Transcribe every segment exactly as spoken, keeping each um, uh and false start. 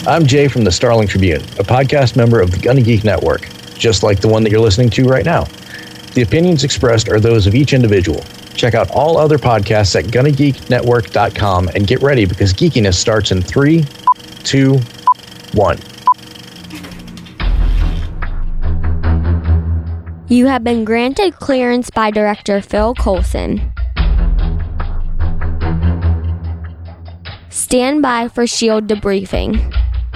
I'm Jay from the Starling Tribune, a podcast member of the Gonna Geek Network, just like the one that you're listening to right now. The opinions expressed are those of each individual. Check out all other podcasts at gonna geek network dot com and get ready because geekiness starts in three, two, one. You have been granted clearance by Director Phil Coulson. Stand by for SHIELD debriefing.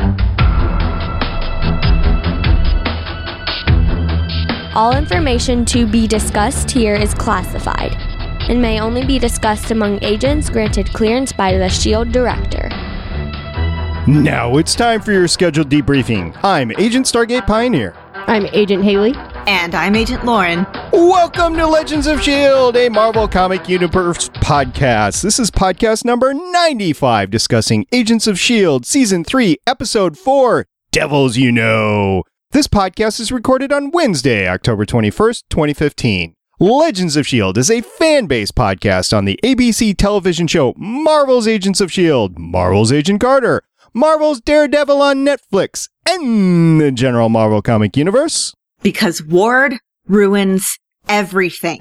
All information to be discussed here is classified and may only be discussed among agents granted clearance by the SHIELD Director. Now it's time for your scheduled debriefing. I'm Agent Stargate Pioneer. I'm Agent Haley. And I'm Agent Lauren. Welcome to Legends of S H I E L D, a Marvel Comic Universe podcast. This is podcast number ninety-five, discussing Agents of S H I E L D, Season three, Episode four, Devils You Know. This podcast is recorded on Wednesday, October twenty-first, twenty fifteen. Legends of S H I E L D is a fan-based podcast on the A B C television show Marvel's Agents of S H I E L D, Marvel's Agent Carter, Marvel's Daredevil on Netflix, and the general Marvel Comic Universe. Because Ward ruins everything.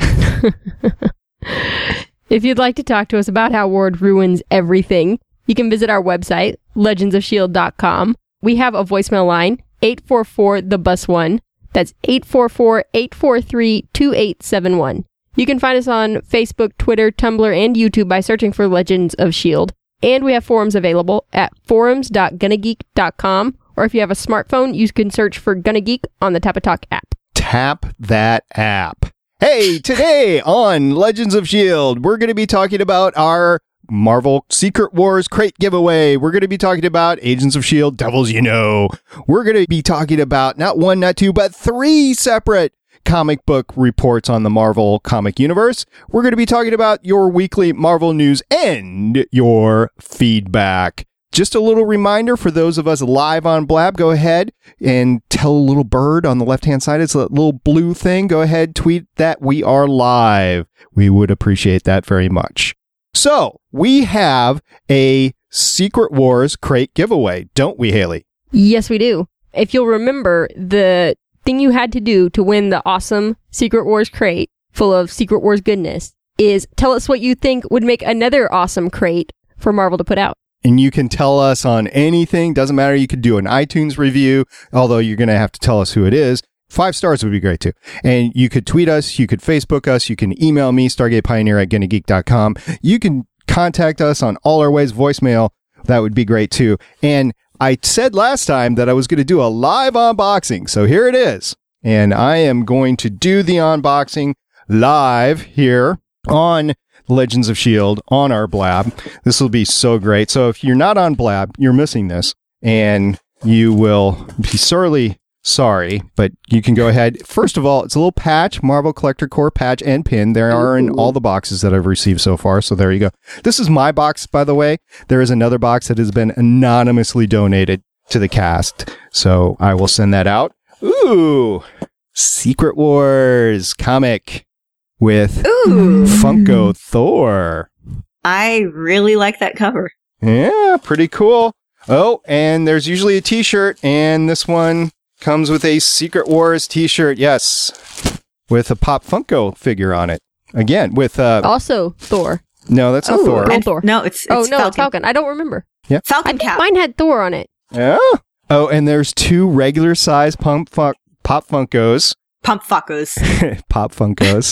If you'd like to talk to us about how Ward ruins everything, you can visit our website, legends of shield dot com. We have a voicemail line, eight four four the bus one. That's eight four four, eight four three, two eight seven one. You can find us on Facebook, Twitter, Tumblr, and YouTube by searching for Legends of S H I E L D. And we have forums available at forums dot gonna geek dot com. Or if you have a smartphone, you can search for Gonna Geek on the Tap a Talk app. Tap that app. Hey, today on Legends of S H I E L D, we're going to be talking about our Marvel Secret Wars crate giveaway. We're going to be talking about Agents of S H I E L D, Devils You Know. We're going to be talking about not one, not two, but three separate comic book reports on the Marvel comic universe. We're going to be talking about your weekly Marvel news and your feedback. Just a little reminder for those of us live on Blab, go ahead and tell a little bird on the left-hand side. It's a little blue thing. Go ahead, tweet that we are live. We would appreciate that very much. So, we have a Secret Wars crate giveaway, don't we, Haley? Yes, we do. If you'll remember, the thing you had to do to win the awesome Secret Wars crate full of Secret Wars goodness is tell us what you think would make another awesome crate for Marvel to put out. And you can tell us on anything. Doesn't matter. You could do an iTunes review, although you're going to have to tell us who it is. Five stars would be great, too. And you could tweet us. You could Facebook us. You can email me, stargatepioneer at gonna geek dot com. You can contact us on all our ways, voicemail. That would be great, too. And I said last time that I was going to do a live unboxing. So here it is. And I am going to do the unboxing live here on Legends of S H I E L D on our Blab. This will be so great. So if you're not on Blab, you're missing this, and you will be sorely sorry, but you can go ahead. First of all, it's a little patch, Marvel Collector Core patch and pin. There are in all the boxes that I've received so far, so there you go. This is my box, by the way. There is another box that has been anonymously donated to the cast, so I will send that out. Ooh, Secret Wars comic with Ooh. Funko Thor. I really like that cover. Yeah, pretty cool. Oh, and there's usually a t-shirt, and this one comes with a Secret Wars t-shirt, yes, with a Pop Funko figure on it. Again, with... Uh, also Thor. No, that's not oh, Thor. And, Thor. No, it's, it's Oh, no, Falcon. it's Falcon. I don't remember. Yeah. Falcon I think cap. mine had Thor on it. Yeah. Oh, and there's two regular size Pump fun- Pop Funkos. Pump fuckos. Pop Funkos.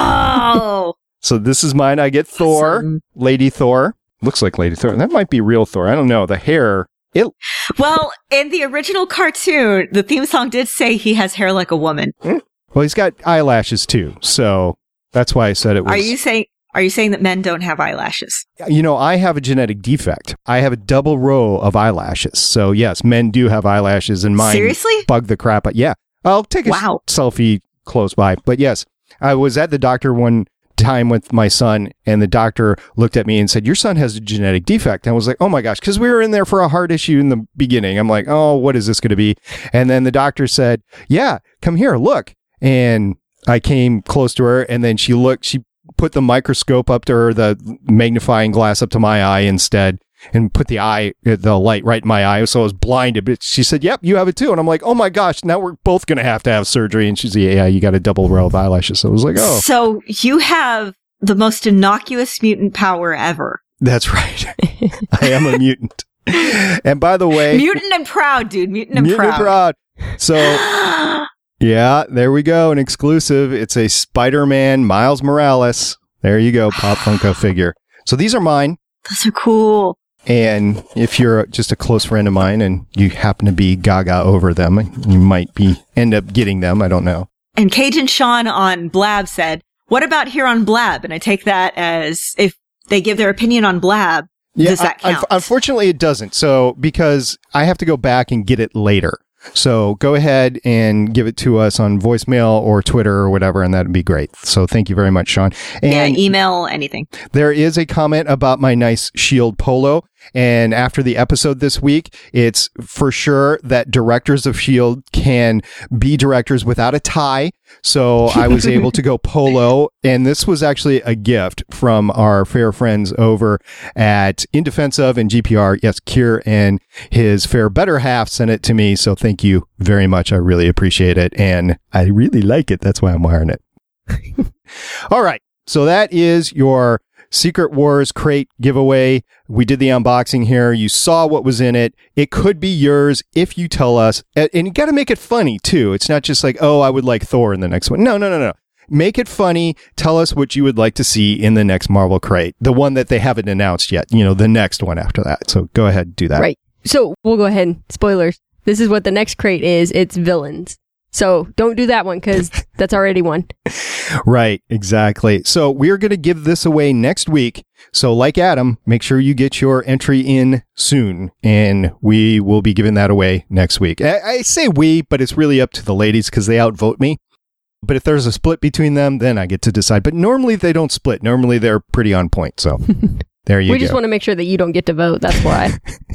Oh! So this is mine. I get Thor, Awesome. Lady Thor. Looks like Lady Thor. That might be real Thor. I don't know. The hair... It, Well, in the original cartoon, the theme song did say he has hair like a woman. well, he's got eyelashes too, so that's why I said it was... Are you saying Are you saying that men don't have eyelashes? You know, I have a genetic defect. I have a double row of eyelashes. So yes, men do have eyelashes, and mine Seriously? bug the crap out. Yeah, I'll take a Wow. s- selfie close by. But yes, I was at the doctor one time with my son, and the doctor looked at me and said, "Your son has a genetic defect." And I was like, "Oh my gosh," because we were in there for a heart issue in the beginning. I'm like, "Oh, what is this going to be?" And then the doctor said, "Yeah, come here, look." And I came close to her, and then she looked. She put the microscope up to her, the magnifying glass up to my eye instead. and put the eye, the light right in my eye. So I was blinded. But she said, yep, you have it too. And I'm like, oh my gosh, now we're both going to have to have surgery. And she's like, yeah, you got a double row of eyelashes. So I was like, oh. So you have the most innocuous mutant power ever. That's right. I am a mutant. And by the way, mutant and proud, dude. Mutant and mutant proud. And proud. So yeah, there we go. An exclusive. It's a Spider-Man Miles Morales. There you go. Pop Funko figure. So these are mine. Those are cool. And if you're just a close friend of mine and you happen to be gaga over them, you might be end up getting them. I don't know. And Cajun Sean on Blab said, what about here on Blab? And I take that as if they give their opinion on Blab, yeah, does that count? Un- unfortunately, it doesn't. So because I have to go back and get it later. So go ahead and give it to us on voicemail or Twitter or whatever, and that'd be great. So thank you very much, Sean. And yeah, email, anything. There is a comment about my nice Shield polo. And after the episode this week, it's for sure that directors of Shield can be directors without a tie. So I was able to go polo. And this was actually a gift from our fair friends over at In Defense Of and G P R. Yes, Kier and his fair better half sent it to me. So thank you very much. I really appreciate it. And I really like it. That's why I'm wearing it. All right. So that is your Secret Wars crate giveaway. We did the unboxing here. You saw what was in it. It could be yours if you tell us. And you got to make it funny, too. It's not just like, oh, I would like Thor in the next one. No, no, no, no. Make it funny. Tell us what you would like to see in the next Marvel crate. The one that they haven't announced yet. You know, the next one after that. So go ahead and do that. Right. So we'll go ahead. Spoilers. This is what the next crate is. It's villains. So don't do that one because that's already one. Right, exactly. So we're going to give this away next week. So like Adam, make sure you get your entry in soon, and we will be giving that away next week. I, I say we, but it's really up to the ladies because they outvote me. But if there's a split between them, then I get to decide. But normally they don't split. Normally they're pretty on point. So there you go. We just want to make sure that you don't get to vote. That's why.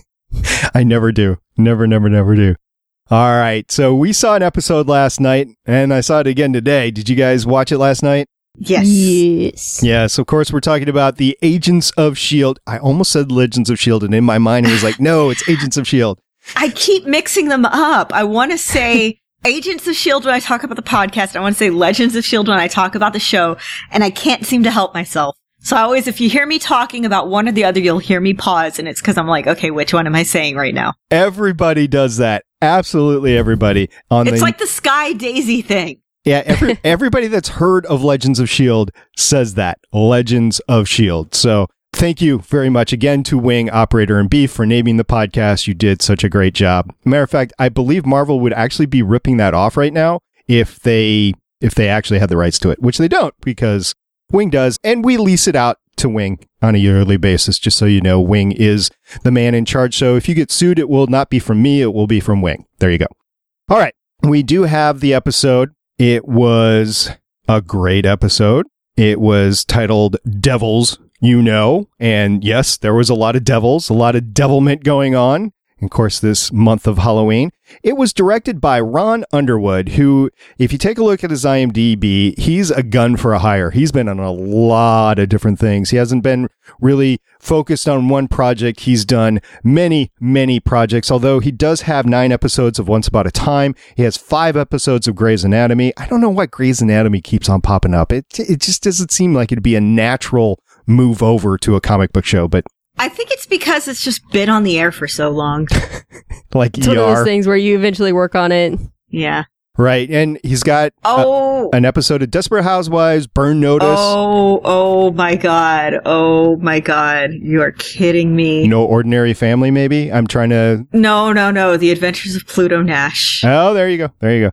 I never do. Never, never, never do. All right. So we saw an episode last night, and I saw it again today. Did you guys watch it last night? Yes. Yes. Yes. Of course, we're talking about the Agents of S H I E L D. I almost said Legends of S H I E L D, and in my mind, it was like, no, it's Agents of S H I E L D. I keep mixing them up. I want to say Agents of S H I E L D when I talk about the podcast. I want to say Legends of S H I E L D when I talk about the show, and I can't seem to help myself. So I always, if you hear me talking about one or the other, you'll hear me pause, and it's because I'm like, okay, which one am I saying right now? Everybody does that. Absolutely everybody. On it's the, like the Sky Daisy thing. Yeah, every, everybody that's heard of Legends of S H I E L D says that. Legends of S H I E L D. So thank you very much again to Wing, Operator, and Beef for naming the podcast. You did such a great job. Matter of fact, I believe Marvel would actually be ripping that off right now if they if they actually had the rights to it, which they don't because Wing does, and we lease it out to Wing on a yearly basis, just so you know. Wing is the man in charge. So if you get sued, it will not be from me. It will be from Wing. There you go. All right. We do have the episode. It was a great episode. It was titled Devils, You Know. And yes, there was a lot of devils, a lot of devilment going on. Of course, this month of Halloween. It was directed by Ron Underwood, who, if you take a look at his I M D B, he's a gun for a hire. He's been on a lot of different things. He hasn't been really focused on one project. He's done many, many projects, although he does have nine episodes of Once Upon a Time. He has five episodes of Grey's Anatomy. I don't know why Grey's Anatomy keeps on popping up. It, it just doesn't seem like it'd be a natural move over to a comic book show, but I think it's because it's just been on the air for so long. Like it's E R. one of those things where you eventually work on it. Yeah. Right. And he's got oh. a, an episode of Desperate Housewives, Burn Notice. Oh, oh my God. Oh my God. You are kidding me. No Ordinary Family, maybe? I'm trying to... No, no, no. The Adventures of Pluto Nash. Oh, there you go. There you go.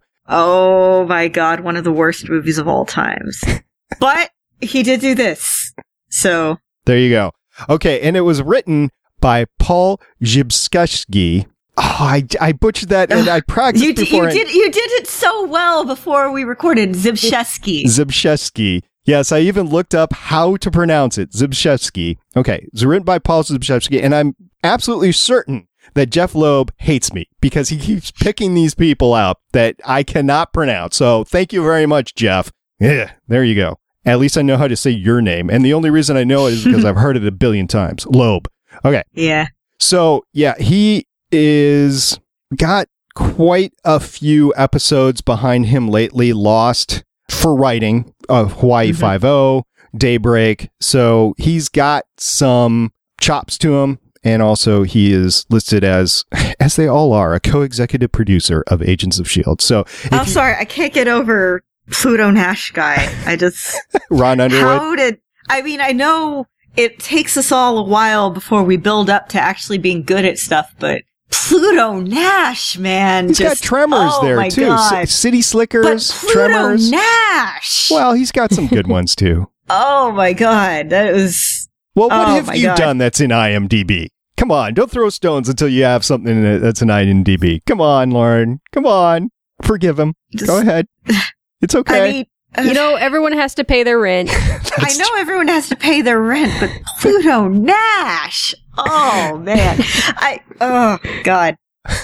Oh my God. One of the worst movies of all times. But he did do this. So... There you go. Okay, and it was written by Paul Zbyszewski. Oh, I, I butchered that, and I practiced you, d- before. You did you did it so well before we recorded. Zbyszewski. Zbyszewski. Yes, I even looked up how to pronounce it. Zbyszewski. Okay, it's written by Paul Zbyszewski, and I'm absolutely certain that Jeff Loeb hates me because he keeps picking these people out that I cannot pronounce. So thank you very much, Jeff. Yeah, there you go. At least I know how to say your name. And the only reason I know it is because I've heard it a billion times. Loeb. Okay. Yeah. So, yeah, he is got quite a few episodes behind him lately. Lost for writing of Hawaii mm-hmm. Five-O, Daybreak. So he's got some chops to him. And also he is listed as, as they all are, a co-executive producer of Agents of S H I E L D. So I'm sorry, I can't get over Pluto Nash guy. I just... Ron Underwood? How did... I mean, I know it takes us all a while before we build up to actually being good at stuff, but Pluto Nash, man. He's just, got Tremors oh there, too. C- City Slickers, but Pluto Tremors. Nash! Well, he's got some good ones, too. Oh, my God. That was... Well, what oh have you God. done that's in IMDb? Come on, don't throw stones until you have something that's in IMDb. Come on, Lauren. Come on. Forgive him. Just, Go ahead. It's okay. I mean, uh, you know, everyone has to pay their rent. I know everyone has to pay their rent, but Pluto Nash. Oh, man. I, oh, God.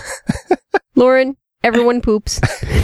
Lauren, everyone poops.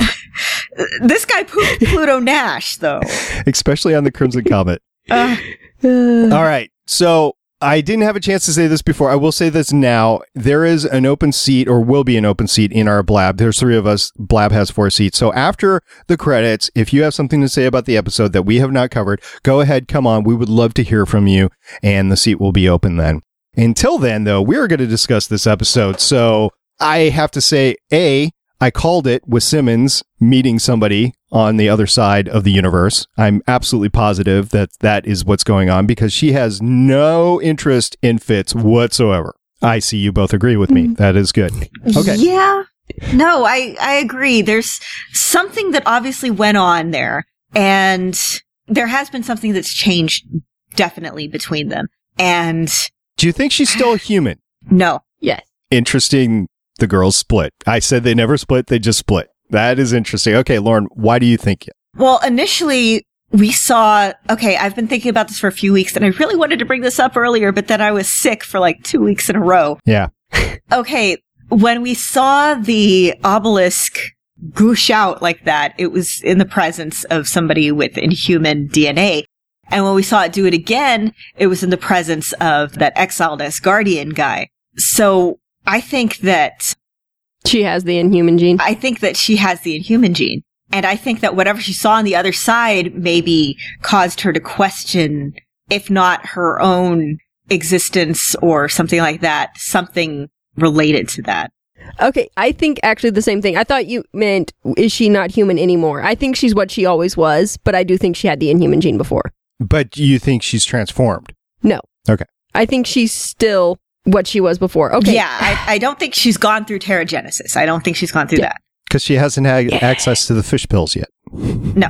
This guy pooped Pluto Nash, though. Especially on the Crimson Comet. Uh, All right. So I didn't have a chance to say this before. I will say this now. There is an open seat, or will be an open seat in our Blab. There's three of us. Blab has four seats. So after the credits, if you have something to say about the episode that we have not covered, go ahead. Come on. We would love to hear from you. And the seat will be open then. Until then, though, we're going to discuss this episode. So I have to say, A, I called it with Simmons meeting somebody on the other side of the universe. I'm absolutely positive that that is what's going on because she has no interest in Fitz whatsoever. I see you both agree with me. That is good. Okay. Yeah. No, I, I agree. There's something that obviously went on there, and there has been something that's changed definitely between them. And do you think she's still human? No. Yes. Interesting. The girls split. I said they never split. They just split. That is interesting. Okay, Lauren, why do you think it? Well, initially we saw, okay, I've been thinking about this for a few weeks and I really wanted to bring this up earlier, but then I was sick for like two weeks in a row. Yeah. Okay. When we saw the obelisk goosh out like that, it was in the presence of somebody with inhuman D N A. And when we saw it do it again, it was in the presence of that exiled Asgardian guy. So I think that she has the inhuman gene. I think that she has the inhuman gene. And I think that whatever she saw on the other side maybe caused her to question, if not her own existence or something like that, something related to that. Okay, I think actually the same thing. I thought you meant, is she not human anymore? I think she's what she always was, but I do think she had the inhuman gene before. But you think she's transformed? No. Okay. I think she's still what she was before. Okay. Yeah, I, I don't think she's gone through Teragenesis. I don't think she's gone through yeah. that. Because she hasn't had yeah. access to the fish pills yet. No.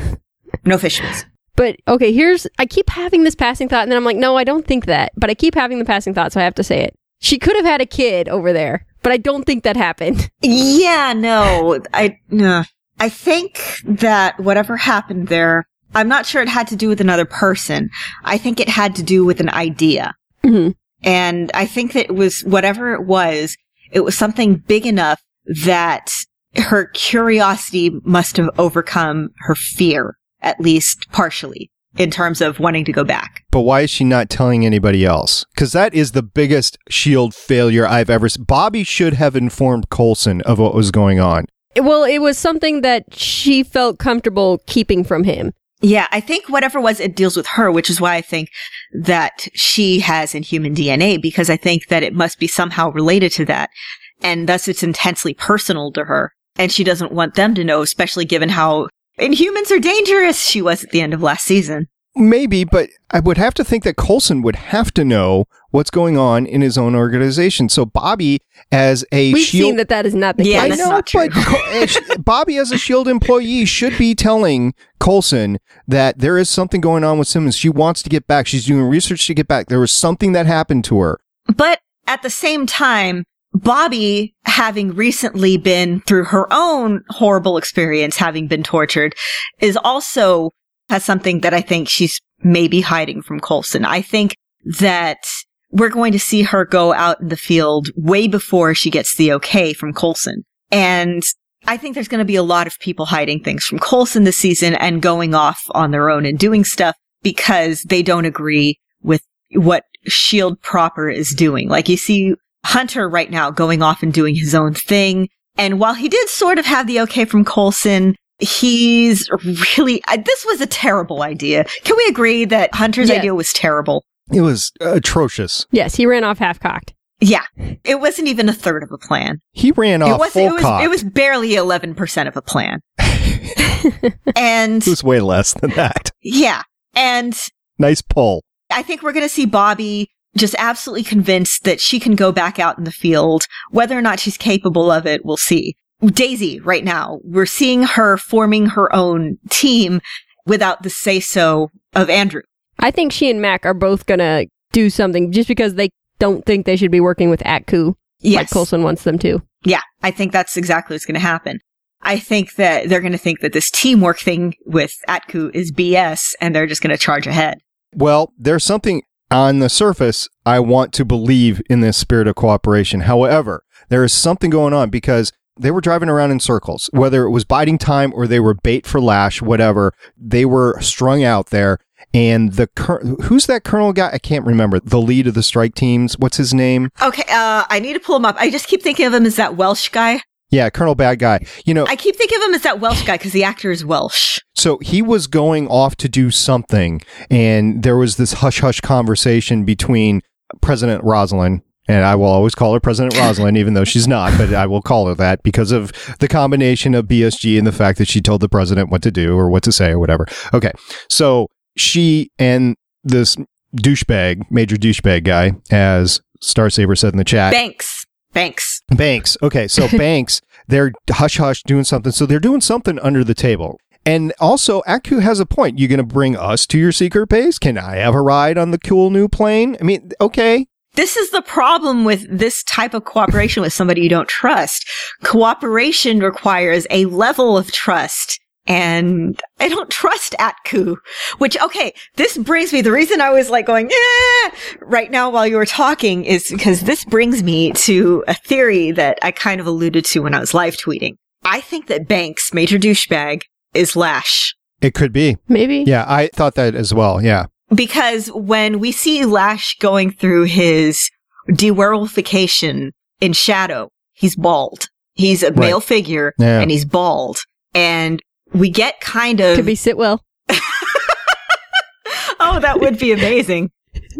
No fish pills. But, okay, here's, I keep having this passing thought, and then I'm like, no, I don't think that. But I keep having the passing thought, so I have to say it. She could have had a kid over there, but I don't think that happened. Yeah, no. I, no. I think that whatever happened there, I'm not sure it had to do with another person. I think it had to do with an idea. Mm-hmm. And I think that it was, whatever it was, it was something big enough that her curiosity must have overcome her fear, at least partially, in terms of wanting to go back. But why is she not telling anybody else? Because that is the biggest S H I E L D failure I've ever seen. Bobby should have informed Coulson of what was going on. Well, it was something that she felt comfortable keeping from him. Yeah, I think whatever it was, it deals with her, which is why I think that she has inhuman D N A, because I think that it must be somehow related to that. And thus it's intensely personal to her. And she doesn't want them to know, especially given how Inhumans are dangerous she was at the end of last season. Maybe, but I would have to think that Coulson would have to know what's going on in his own organization. So Bobby, as a We've S H I E L D... seen that that is not the yeah, case. I that's know, not true. but Bobby, as a S H I E L D employee, should be telling Coulson that there is something going on with Simmons. She wants to get back. She's doing research to get back. There was something that happened to her. But at the same time, Bobby, having recently been through her own horrible experience, having been tortured, is also has something that I think she's maybe hiding from Coulson. I think that we're going to see her go out in the field way before she gets the okay from Coulson. And I think there's going to be a lot of people hiding things from Coulson this season and going off on their own and doing stuff because they don't agree with what S H I E L D proper is doing. Like, you see Hunter right now going off and doing his own thing. And while he did sort of have the okay from Coulson, he's really, uh, this was a terrible idea. Can we agree that Hunter's Yeah. idea was terrible? It was atrocious. Yes, he ran off half-cocked. Yeah. It wasn't even a third of a plan. He ran It off was, full it was, cock. it was barely eleven percent of a plan. And It was way less than that. yeah. And Nice pull. I think we're going to see Bobby just absolutely convinced that she can go back out in the field. Whether or not she's capable of it, we'll see. Daisy, right now, we're seeing her forming her own team without the say-so of Andrew. I think she and Mac are both going to do something just because they don't think they should be working with Atku Yes. like Coulson wants them to. Yeah, I think that's exactly what's going to happen. I think that they're going to think that this teamwork thing with Atku is B S, and they're just going to charge ahead. Well, there's something on the surface I want to believe in this spirit of cooperation. However, there is something going on because they were driving around in circles, whether it was biding time or they were bait for Lash, whatever. They were strung out there. And the cur- who's that colonel guy? I can't remember. The lead of the strike teams. What's his name? Okay, uh, I need to pull him up. I just keep thinking of him as that Welsh guy. Yeah, Colonel Bad Guy. You know, I keep thinking of him as that Welsh guy because the actor is Welsh. so he was going off to do something, and there was this hush-hush conversation between President Rosalind, and I will always call her President Rosalind, even though she's not, but I will call her that because of the combination of B S G and the fact that she told the president what to do or what to say or whatever. Okay, so she and this douchebag, major douchebag guy, as Star Saber said in the chat. Banks. Banks. Banks. Okay, so Banks, they're hush-hush doing something. So they're doing something under the table. And also, Atku has a point. You going to bring us to your secret base? Can I have a ride on the cool new plane? I mean, okay. This is the problem with this type of cooperation with somebody you don't trust. Cooperation requires a level of trust. And I don't trust Atku, which, okay, this brings me, the reason I was like going, eh, right now while you were talking is because this brings me to a theory that I kind of alluded to when I was live tweeting. I think that Banks, major douchebag, is Lash. It could be. Maybe. Yeah, I thought that as well. Yeah. Because when we see Lash going through his de-werewolfication in Shadow, he's bald. He's a male Right. figure, Yeah. and he's bald. And we get kind of... Could be Sitwell. Oh, that would be amazing.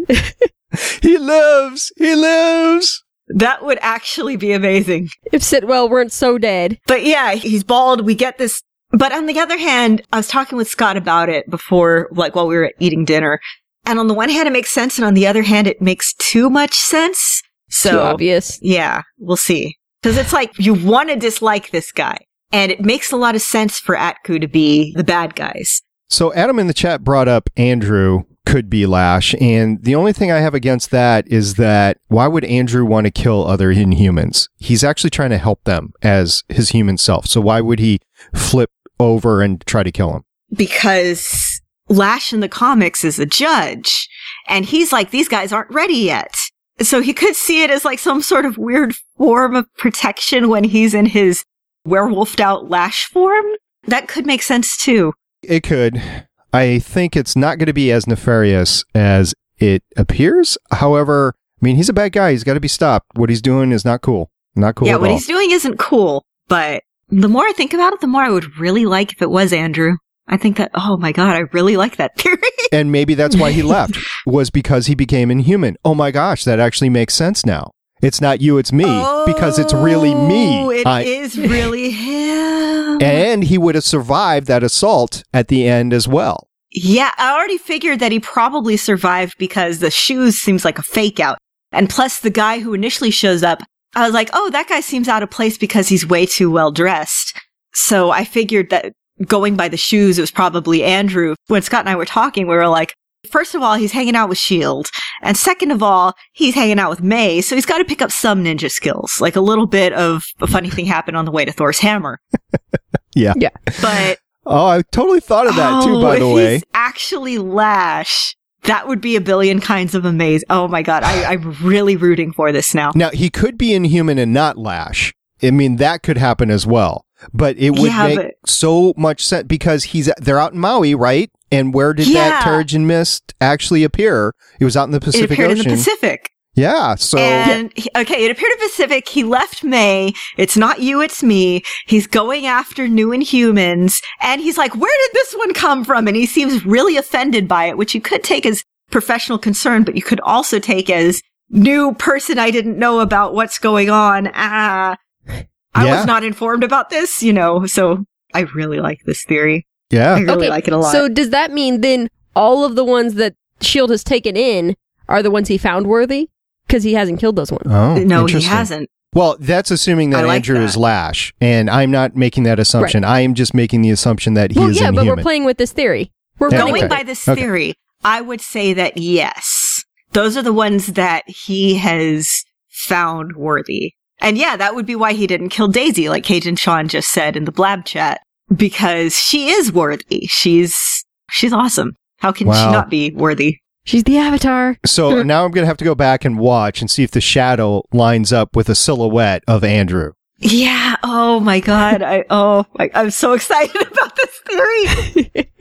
He lives. He lives. That would actually be amazing. If Sitwell weren't so dead. But yeah, he's bald. We get this. But on the other hand, I was talking with Scott about it before, like while we were eating dinner. And on the one hand, it makes sense. And on the other hand, it makes too much sense. So Too obvious. yeah, we'll see. Because it's like you want to dislike this guy. And it makes a lot of sense for Atku to be the bad guys. So Adam in the chat brought up Andrew could be Lash. And the only thing I have against that is that why would Andrew want to kill other Inhumans? He's actually trying to help them as his human self. So why would he flip over and try to kill him? Because Lash in the comics is a judge. And he's like, these guys aren't ready yet. So he could see it as like some sort of weird form of protection when he's in his werewolfed out Lash form. That could make sense too. It could. I think it's not going to be as nefarious as it appears. However, I mean, he's a bad guy. He's got to be stopped. What he's doing is not cool. Not cool yeah, at what all. he's doing isn't cool. But the more I think about it, the more I would really like if it was Andrew. I think that, oh my God, I really like that theory. And maybe that's why he left, was because he became inhuman. Oh my gosh, that actually makes sense now. It's not you, it's me, because it's really me. Oh, it I- is really him. And he would have survived that assault at the end as well. Yeah, I already figured that he probably survived because the shoes seems like a fake out. And plus the guy who initially shows up, I was like, oh, that guy seems out of place because he's way too well dressed. So I figured that going by the shoes, it was probably Andrew. When Scott and I were talking, we were like, first of all, he's hanging out with S H I E L D. And second of all, he's hanging out with May. So he's got to pick up some ninja skills. Like a little bit of a funny thing happened on the way to Thor's hammer. Yeah. Yeah. But Oh, I totally thought of that too, oh, by the if way. he's actually Lash, that would be a billion kinds of amazing. Oh my God. I, I'm really rooting for this now. Now, he could be inhuman and not Lash. I mean, that could happen as well. but it would Yeah, make but- so much sense because he's they're out in Maui, right? And where did Yeah. that Terrigen Mist actually appear? It was out in the It Pacific appeared Ocean. in the Pacific. Yeah, so And he- okay, it appeared in Pacific. He left May. It's not you, it's me. He's going after new Inhumans, and he's like, "Where did this one come from?" And he seems really offended by it, which you could take as professional concern, but you could also take as new person I didn't know about what's going on. Ah, I Yeah. was not informed about this, you know. So I really like this theory. I yeah. really Okay, like it a lot. So does that mean then all of the ones that S H I E L D has taken in are the ones he found worthy? Because he hasn't killed those ones. Oh, no, he interesting. hasn't. Well, that's assuming that I like Andrew that. is Lash, and I'm not making that assumption. I am just making the assumption that he well, is yeah, but Inhuman. we're playing with this theory. We're Yeah, running Going okay. with it. by this Okay. theory, I would say that yes, those are the ones that he has found worthy. And yeah, that would be why he didn't kill Daisy, like Cajun Sean just said in the Blab chat, because she is worthy. She's, she's awesome. How can Wow. she not be worthy? She's the Avatar. So now I'm going to have to go back and watch and see if the shadow lines up with a silhouette of Andrew. Yeah. Oh my God. I, oh, I, I'm so excited about this theory.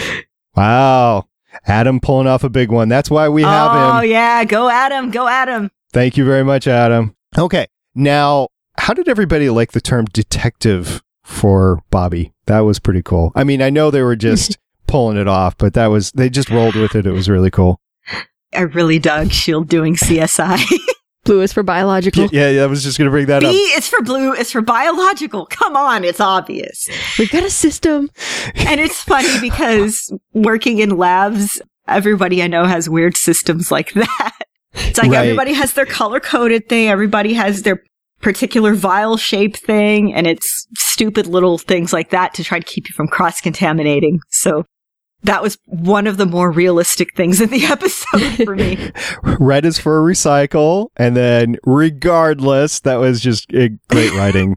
Wow. Adam pulling off a big one. That's why we have oh him. yeah. Go Adam. Go Adam. Thank you very much, Adam. Okay. Now, how did everybody like the term detective for Bobby? That was pretty cool. I mean, I know they were just pulling it off, but that was, they just rolled with it. It was really cool. I really dug S H I E L D doing C S I. Blue is for biological. Yeah, yeah, I was just going to bring that B up. is for blue, it's for biological. Come on, it's obvious. We've got a system. And it's funny because working in labs, everybody I know has weird systems like that. It's like Right. everybody has their color coded thing, everybody has their particular vial shape thing, and it's stupid little things like that to try to keep you from cross contaminating. So that was one of the more realistic things in the episode for me. Red is for recycle, and then regardless, that was just uh, great writing.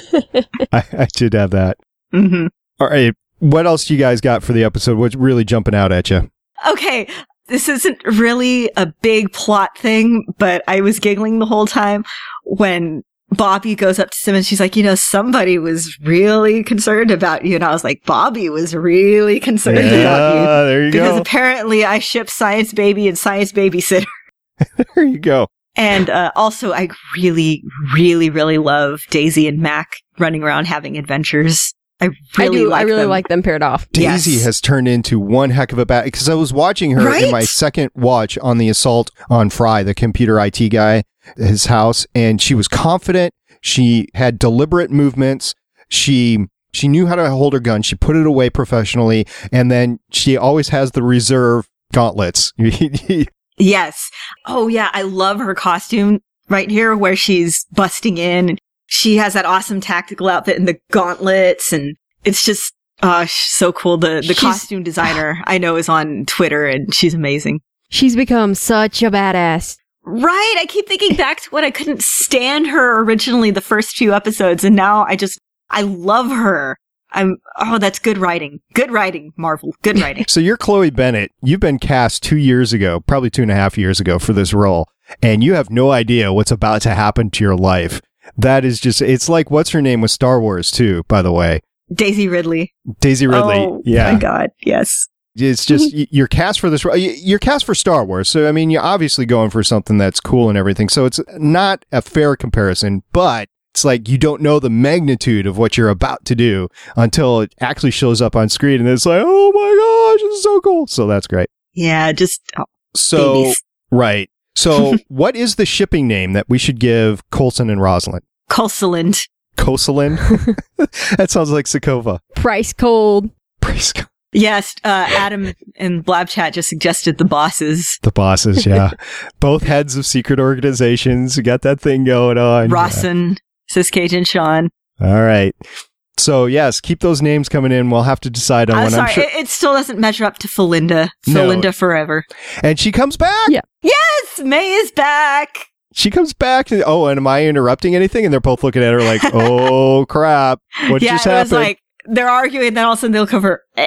I, I did have that. hmm All right, what else you guys got for the episode? What's really jumping out at you? Okay, this isn't really a big plot thing, but I was giggling the whole time when Bobby goes up to Simmons. She's like, you know, somebody was really concerned about you. And I was like, Bobby was really concerned about you. there you Because go. apparently I ship Science Baby and Science Babysitter. There you go. And uh, also, I really, really, really love Daisy and Mac running around having adventures. I really I do. like I really them. like them paired off. Daisy Yes. has turned into one heck of a bat because I was watching her in Right? my second watch on the assault on Fry, the computer I T guy, his house, and she was confident. She had deliberate movements. She she knew how to hold her gun. She put it away professionally, and then she always has the reserve gauntlets. Yes. Oh, yeah. I love her costume right here where she's busting in. She has that awesome tactical outfit and the gauntlets. And it's just uh, so cool. The, the She's- costume designer I know is on Twitter and she's amazing. She's become such a badass. Right. I keep thinking back to when I couldn't stand her originally the first few episodes. And now I just, I love her. I'm, oh, that's good writing. Good writing, Marvel. Good writing. So you're Chloe Bennett. You've been cast two years ago, probably two and a half years ago for this role, and you have no idea what's about to happen to your life. That is just, it's like, what's her name with Star Wars too, by the way? Daisy Ridley. Daisy Ridley. Oh, yeah. my God. Yes. It's just, y- you're cast for this role. Y- You're cast for Star Wars. So, I mean, you're obviously going for something that's cool and everything. So it's not a fair comparison, but it's like you don't know the magnitude of what you're about to do until it actually shows up on screen. And it's like, oh my gosh, this is so cool. So that's great. Yeah. Just, oh, So, babies. right. So, what is the shipping name that we should give Coulson and Rosalind? Coulsland. Coulson? That sounds like Sakova. Price cold. Praise God. Yes, uh, Adam in Blab Chat just suggested the bosses. The bosses, yeah. Both heads of secret organizations. You got that thing going on. Rawson, Siskage, and Sean. Yeah. All right. So, yes, keep those names coming in. We'll have to decide on I'm one. sorry, I'm sure. it, it still doesn't measure up to Felinda. No. Felinda forever. And she comes back. Yeah. Yes, May is back. She comes back. And, oh, and am I interrupting anything? And they're both looking at her like, oh, crap. What yeah, just it happened? was like they're arguing, then all of a sudden they'll cover. Eh.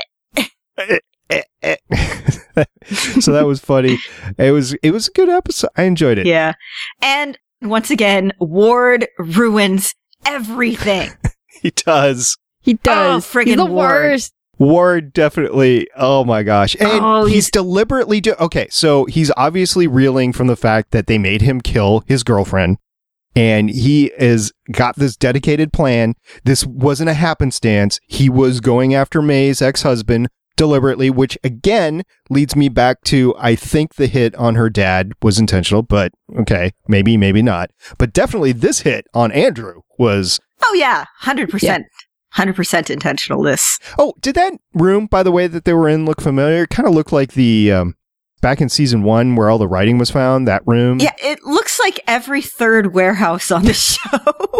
So that was funny. It was it was a good episode. I enjoyed it. Yeah, and once again, Ward ruins everything. he does. He does. Oh, friggin' He's the Ward. worst. Ward definitely. Oh my gosh. And Oh, he's, he's- deliberately do. Okay, so he's obviously reeling from the fact that they made him kill his girlfriend. And he is got this dedicated plan. This wasn't a happenstance. He was going after May's ex-husband deliberately, which again leads me back to, I think the hit on her dad was intentional, but okay, maybe, maybe not. But definitely this hit on Andrew was, Oh, yeah. one hundred percent. one hundred percent intentional, this. oh, did that room, by the way, that they were in look familiar? It kind of looked like the, um, back in season one where all the writing was found, that room. Yeah, it looks like every third warehouse on the show.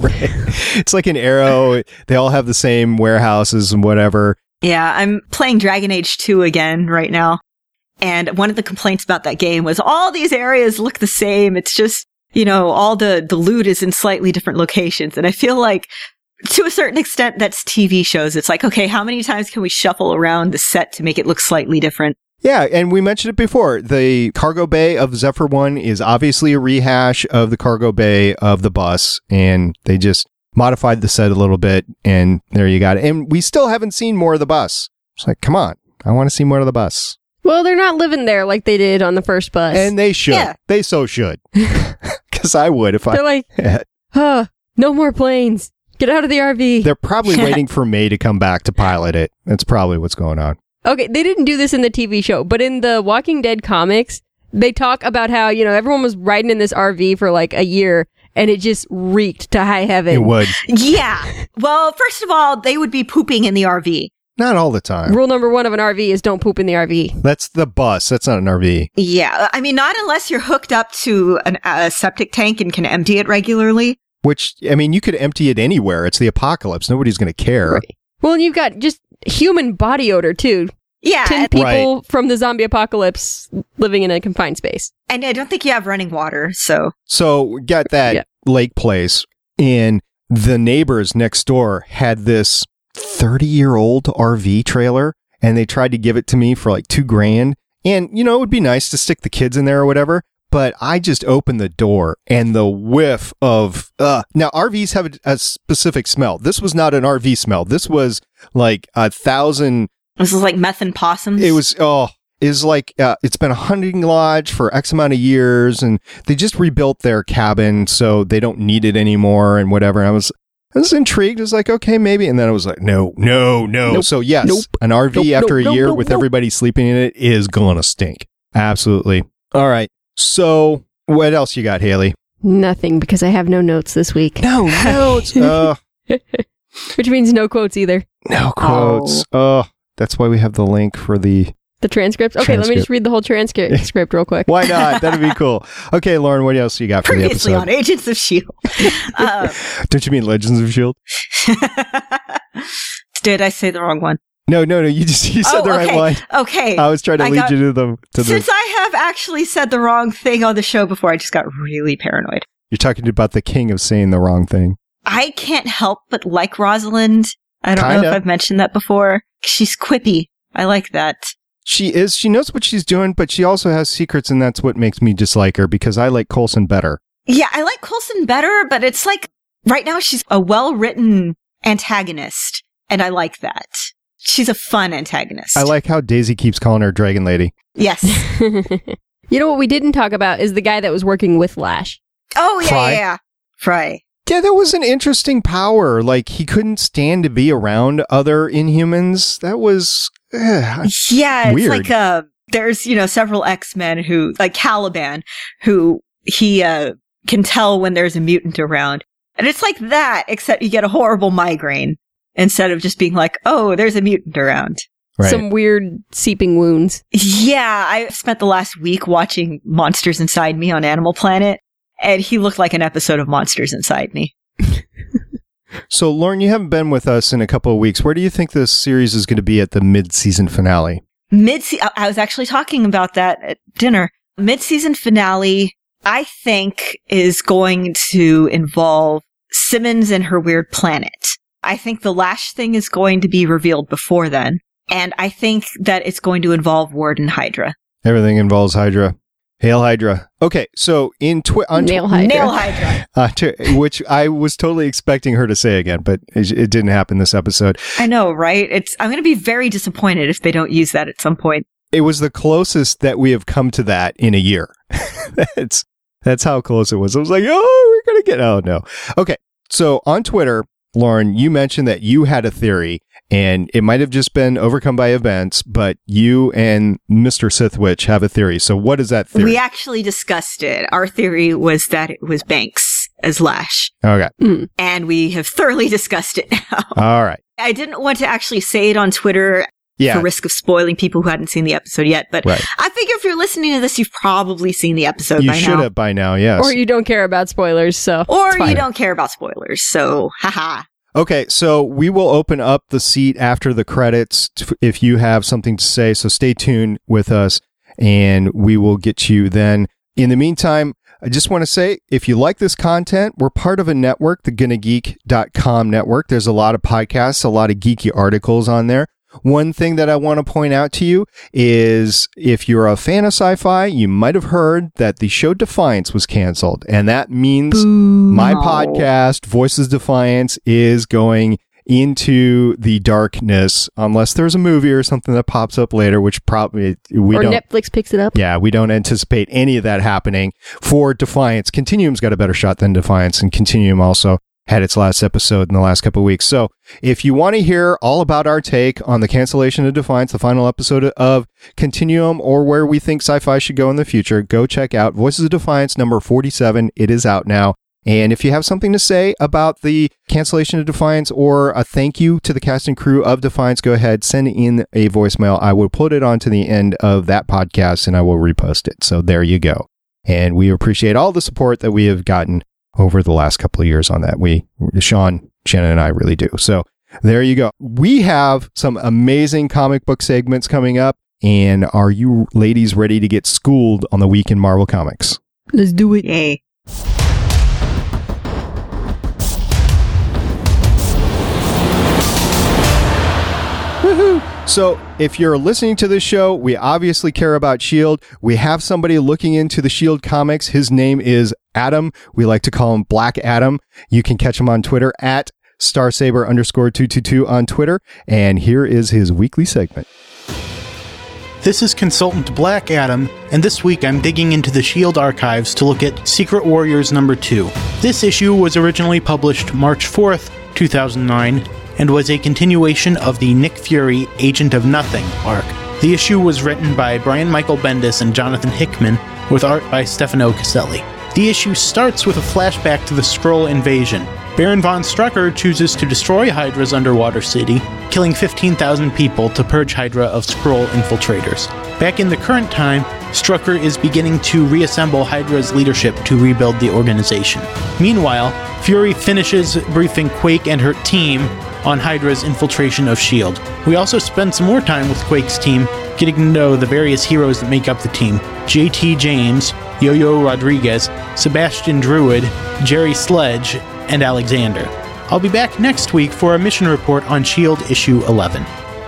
It's like an Arrow. They all have the same warehouses and whatever. Yeah, I'm playing Dragon Age two again right now. And one of the complaints about that game was all these areas look the same. It's just, you know, all the, the loot is in slightly different locations. And I feel like to a certain extent, that's T V shows. It's like, okay, how many times can we shuffle around the set to make it look slightly different? Yeah, and we mentioned it before. The cargo bay of Zephyr one is obviously a rehash of the cargo bay of the bus, and they just modified the set a little bit, and there you got it. And we still haven't seen more of the bus. It's like, come on, I want to see more of the bus. Well, they're not living there like they did on the first bus. And they should. Yeah. They so should. Because I would if I... they're like, had. huh, no more planes. Get out of the R V. They're probably waiting for May to come back to pilot it. That's probably what's going on. Okay, they didn't do this in the T V show, but in the Walking Dead comics, they talk about how, you know, everyone was riding in this R V for like a year and it just reeked to high heaven. It would. Yeah. Well, first of all, they would be pooping in the R V. Not all the time. Rule number one of an R V is don't poop in the R V. That's the bus. That's not an R V. Yeah. I mean, not unless you're hooked up to an, a septic tank and can empty it regularly. Which, I mean, you could empty it anywhere. It's the apocalypse. Nobody's going to care. Right. Well, and you've got just human body odor, too. Yeah. Ten And, people from the zombie apocalypse living in a confined space. and I don't think you have running water, so. So, we got that Yeah. lake place, and the neighbors next door had this thirty-year-old R V trailer, and they tried to give it to me for like two grand. And, you know, it would be nice to stick the kids in there or whatever. But I just opened the door and the whiff of, uh, now R Vs have a, a specific smell. This was not an R V smell. This was like a thousand. This is like meth and possums. It was, oh, is like, uh, it's been a hunting lodge for X amount of years, and they just rebuilt their cabin so they don't need it anymore and whatever. And I was, I was intrigued. I was like, okay, maybe. And then I was like, no, no, no. Nope. So yes, Nope. an R V Nope, after nope, a nope, year nope, with nope. everybody sleeping in it is going to stink. Absolutely. All right. So what else you got, Haley? Nothing, because I have no notes this week. No notes. uh, Which means no quotes either. no quotes. Oh, that's why we have the link for the. The transcripts? Okay, let me Transcript. just read the whole transcript script real quick. Why not? That'd be cool. Okay, Lauren, what else you got for the previously episode? on Agents of S H I E L D. uh, Don't you mean Legends of S H I E L D? Did I say the wrong one? No, no, no. You just you said Oh, the right okay. line. Okay. I was trying to I lead got- you to the to the. Since I have actually said the wrong thing on the show before, I just got really paranoid. You're talking about the king of saying the wrong thing. I can't help but like Rosalind. I don't know Kinda. if I've mentioned that before. She's quippy. I like that. She is. She knows what she's doing, but she also has secrets, and that's what makes me dislike her because I like Coulson better. Yeah, I like Coulson better, but it's like right now she's a well-written antagonist, and I like that. She's a fun antagonist. I like how Daisy keeps calling her Dragon Lady. Yes. You know what we didn't talk about is the guy that was working with Lash. Oh, yeah, Fry? yeah, yeah. Fry. Yeah, that was an interesting power. Like, he couldn't stand to be around other Inhumans. That was... eh, Yeah, it's Weird. like uh there's, you know, several X-Men who, like Caliban, who he uh can tell when there's a mutant around. And it's like that, except you get a horrible migraine instead of just being like, oh, there's a mutant around. right. Some weird seeping wounds. Yeah, I spent the last week watching Monsters Inside Me on Animal Planet, and he looked like an episode of Monsters Inside Me. So, Lauren, you haven't been with us in a couple of weeks. Where do you think this series is going to be at the mid-season finale? Mid I was actually talking about that at dinner. Mid-season finale, I think, is going to involve Simmons and her weird planet. I think the Lash thing is going to be revealed before then. And I think that it's going to involve Ward and Hydra. Everything involves Hydra. Hail Hydra. Okay, so in twi- on Nail tw- Hydra. Nail Hydra. uh, t- which I was totally expecting her to say again, but it, it didn't happen this episode. I know, right? It's. I'm going to be very disappointed if they don't use that at some point. It was the closest that we have come to that in a year. that's that's how close it was. I was like, oh, we're gonna get. Oh no. Okay, so on Twitter, Lauren, you mentioned that you had a theory, and it might have just been overcome by events, but you and Mister Sithwich have a theory. So what is that theory? We actually discussed it. Our theory was that it was Banks as Lash. Okay. Mm. And we have thoroughly discussed it now. All right. I didn't want to actually say it on Twitter Yeah. for risk of spoiling people who hadn't seen the episode yet, but Right. I figure if you're listening to this, you've probably seen the episode You by should now. have by now, yes. Or you don't care about spoilers, so. Or it's fine. you don't care about spoilers, so haha. Okay, so we will open up the seat after the credits t- if you have something to say. So stay tuned with us and we will get you then. In the meantime, I just want to say, if you like this content, we're part of a network, the gonna geek dot com network. There's a lot of podcasts, a lot of geeky articles on there. One thing that I want to point out to you is if you're a fan of sci-fi, you might have heard that the show Defiance was canceled. And that means my No. podcast, Voices Defiance, is going into the darkness unless there's a movie or something that pops up later, which probably we or don't. Netflix picks it up. Yeah, we don't anticipate any of that happening for Defiance. Continuum's got a better shot than Defiance, and Continuum also had its last episode in the last couple of weeks. So if you want to hear all about our take on the cancellation of Defiance, the final episode of Continuum, or where we think sci-fi should go in the future, go check out Voices of Defiance number forty-seven. It is out now. And if you have something to say about the cancellation of Defiance or a thank you to the cast and crew of Defiance, go ahead, send in a voicemail. I will put it onto the end of that podcast and I will repost it. So there you go. And we appreciate all the support that we have gotten over the last couple of years on that. We, Sean, Shannon, and I really do. So there you go. We have some amazing comic book segments coming up. And are you ladies ready to get schooled on the week in Marvel Comics? Let's do it. Yay. So if you're listening to this show, we obviously care about S H I E L D. We have somebody looking into the S H I E L D comics. His name is Adam. We like to call him Black Adam. You can catch him on Twitter at Starsaber underscore two two two on Twitter. And here is his weekly segment. This is Consultant Black Adam, and this week I'm digging into the S H I E L D archives to look at Secret Warriors number two. This issue was originally published March fourth, two thousand nine, and was a continuation of the Nick Fury Agent of Nothing arc. The issue was written by Brian Michael Bendis and Jonathan Hickman, with art by Stefano Caselli. The issue starts with a flashback to the Skrull invasion. Baron von Strucker chooses to destroy Hydra's underwater city, killing fifteen thousand people to purge Hydra of Skrull infiltrators. Back in the current time, Strucker is beginning to reassemble Hydra's leadership to rebuild the organization. Meanwhile, Fury finishes briefing Quake and her team on Hydra's infiltration of S H I E L D. We also spend some more time with Quake's team, getting to know the various heroes that make up the team: J T James, Yo-Yo Rodriguez, Sebastian Druid, Jerry Sledge, and Alexander. I'll be back next week for a mission report on S H I E L D issue eleven.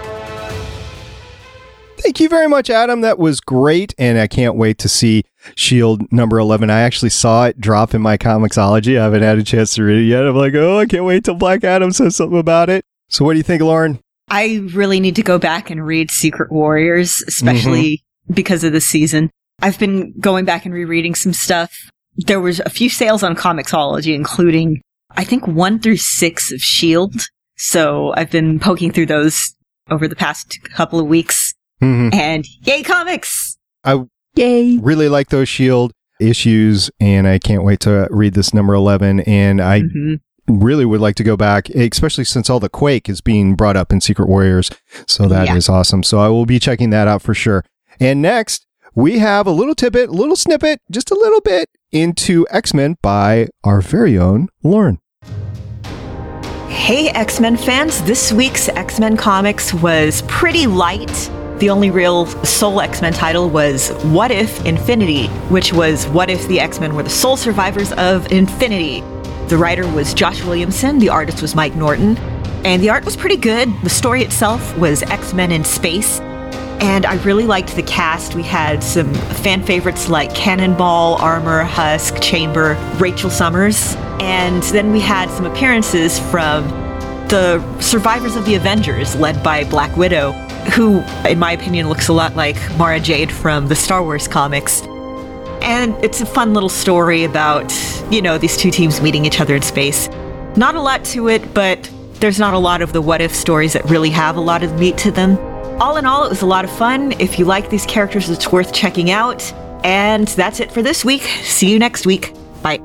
Thank you very much, Adam. That was great. And I can't wait to see S H I E L D number eleven. I actually saw it drop in my Comixology. I haven't had a chance to read it yet. I'm like, oh, I can't wait till Black Adam says something about it. So what do you think, Lauren? I really need to go back and read Secret Warriors, especially because of this season. I've been going back and rereading some stuff. There was a few sales on Comixology, including, I think, one through six of S H I E L D. So I've been poking through those over the past couple of weeks. Mm-hmm. And yay, comics! I Yay. really like those S H I E L D issues, and I can't wait to read this number eleven. And I Mm-hmm. really would like to go back, especially since all the Quake is being brought up in Secret Warriors. So that is Yeah. awesome. So I will be checking that out for sure. And next, we have a little tidbit, a little snippet, just a little bit into X-Men by our very own Lauren. Hey, X-Men fans. This week's X-Men comics was pretty light. The only real sole X-Men title was What If Infinity, which was what if the X-Men were the sole survivors of Infinity. The writer was Josh Williamson, the artist was Mike Norton, and the art was pretty good. The story itself was X-Men in space. And I really liked the cast. We had some fan favorites like Cannonball, Armor, Husk, Chamber, Rachel Summers. And then we had some appearances from the survivors of the Avengers, led by Black Widow, who, in my opinion, looks a lot like Mara Jade from the Star Wars comics. And it's a fun little story about, you know, these two teams meeting each other in space. Not a lot to it, but there's not a lot of the what-if stories that really have a lot of meat to them. All in all, it was a lot of fun. If you like these characters, it's worth checking out. And that's it for this week. See you next week. Bye.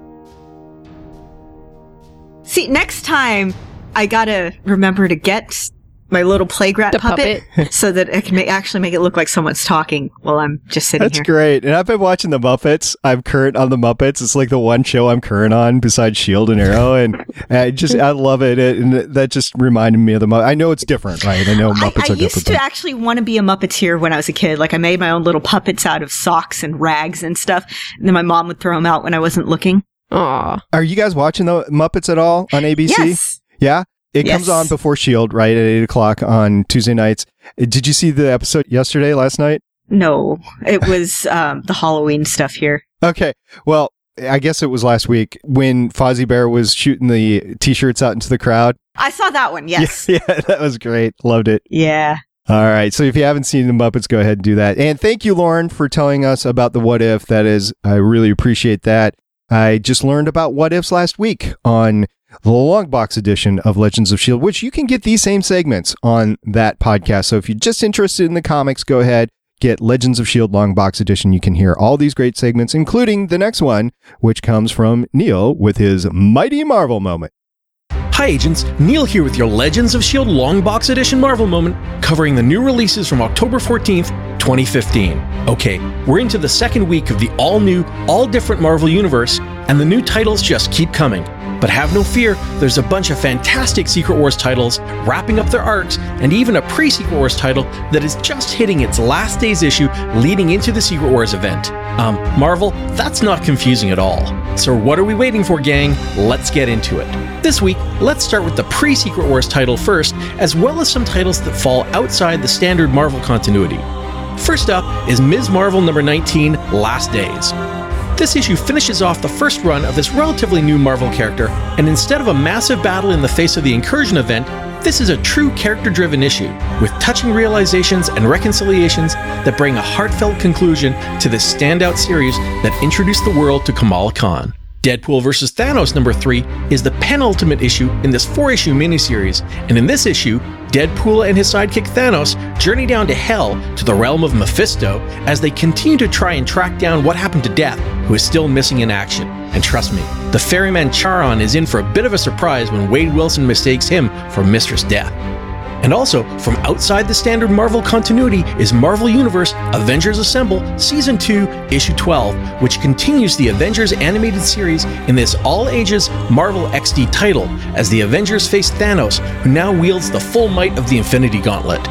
See, next time, I gotta remember to get my little Plague-Rat puppet, puppet. so that it can make, actually make it look like someone's talking while I'm just sitting That's here. That's great. And I've been watching the Muppets. I'm current on the Muppets. It's like the one show I'm current on besides S H I E L D and Arrow. And I just, I love it. it and that just reminded me of the Muppets. I know it's different, right? I know Muppets I, I are different. I used to actually want to be a Muppeteer when I was a kid. Like, I made my own little puppets out of socks and rags and stuff. And then my mom would throw them out when I wasn't looking. Aw. Are you guys watching the Muppets at all on A B C? Yes. Yeah? It Yes. comes on before S H I E L D, right, at eight o'clock on Tuesday nights. Did you see the episode yesterday, last night? No, it was um, the Halloween stuff here. Okay. Well, I guess it was last week when Fozzie Bear was shooting the T-shirts out into the crowd. I saw that one, yes. Yeah, yeah, that was great. Loved it. Yeah. All right. So if you haven't seen the Muppets, go ahead and do that. And thank you, Lauren, for telling us about the What If. That is, I really appreciate that. I just learned about What Ifs last week on the long box edition of Legends of S H I E L D, which you can get these same segments on that podcast. So if you're just interested in the comics, go ahead, get Legends of S H I E L D long box edition. You can hear all these great segments, including the next one, which comes from Neil with his Mighty Marvel moment. Hi agents, Neil here with your Legends of S H I E L D long box edition Marvel moment, covering the new releases from October fourteenth, twenty fifteen. Okay, we're into the second week of the all-new, all-different Marvel Universe, and the new titles just keep coming. But have no fear, there's a bunch of fantastic Secret Wars titles wrapping up their arcs, and even a pre-Secret Wars title that is just hitting its last day's issue leading into the Secret Wars event. Um, Marvel, that's not confusing at all. So what are we waiting for, gang? Let's get into it. This week, let's start with the pre-Secret Wars title first, as well as some titles that fall outside the standard Marvel continuity. First up is Miz Marvel number nineteen, Last Days. This issue finishes off the first run of this relatively new Marvel character, and instead of a massive battle in the face of the Incursion event, this is a true character-driven issue, with touching realizations and reconciliations that bring a heartfelt conclusion to this standout series that introduced the world to Kamala Khan. Deadpool versus. Thanos number three is the penultimate issue in this four-issue miniseries, and in this issue, Deadpool and his sidekick Thanos journey down to Hell, to the realm of Mephisto, as they continue to try and track down what happened to Death, who is still missing in action. And trust me, the ferryman Charon is in for a bit of a surprise when Wade Wilson mistakes him for Mistress Death. And also, from outside the standard Marvel continuity is Marvel Universe Avengers Assemble Season two, Issue twelve, which continues the Avengers animated series in this all-ages Marvel X D title, as the Avengers face Thanos, who now wields the full might of the Infinity Gauntlet.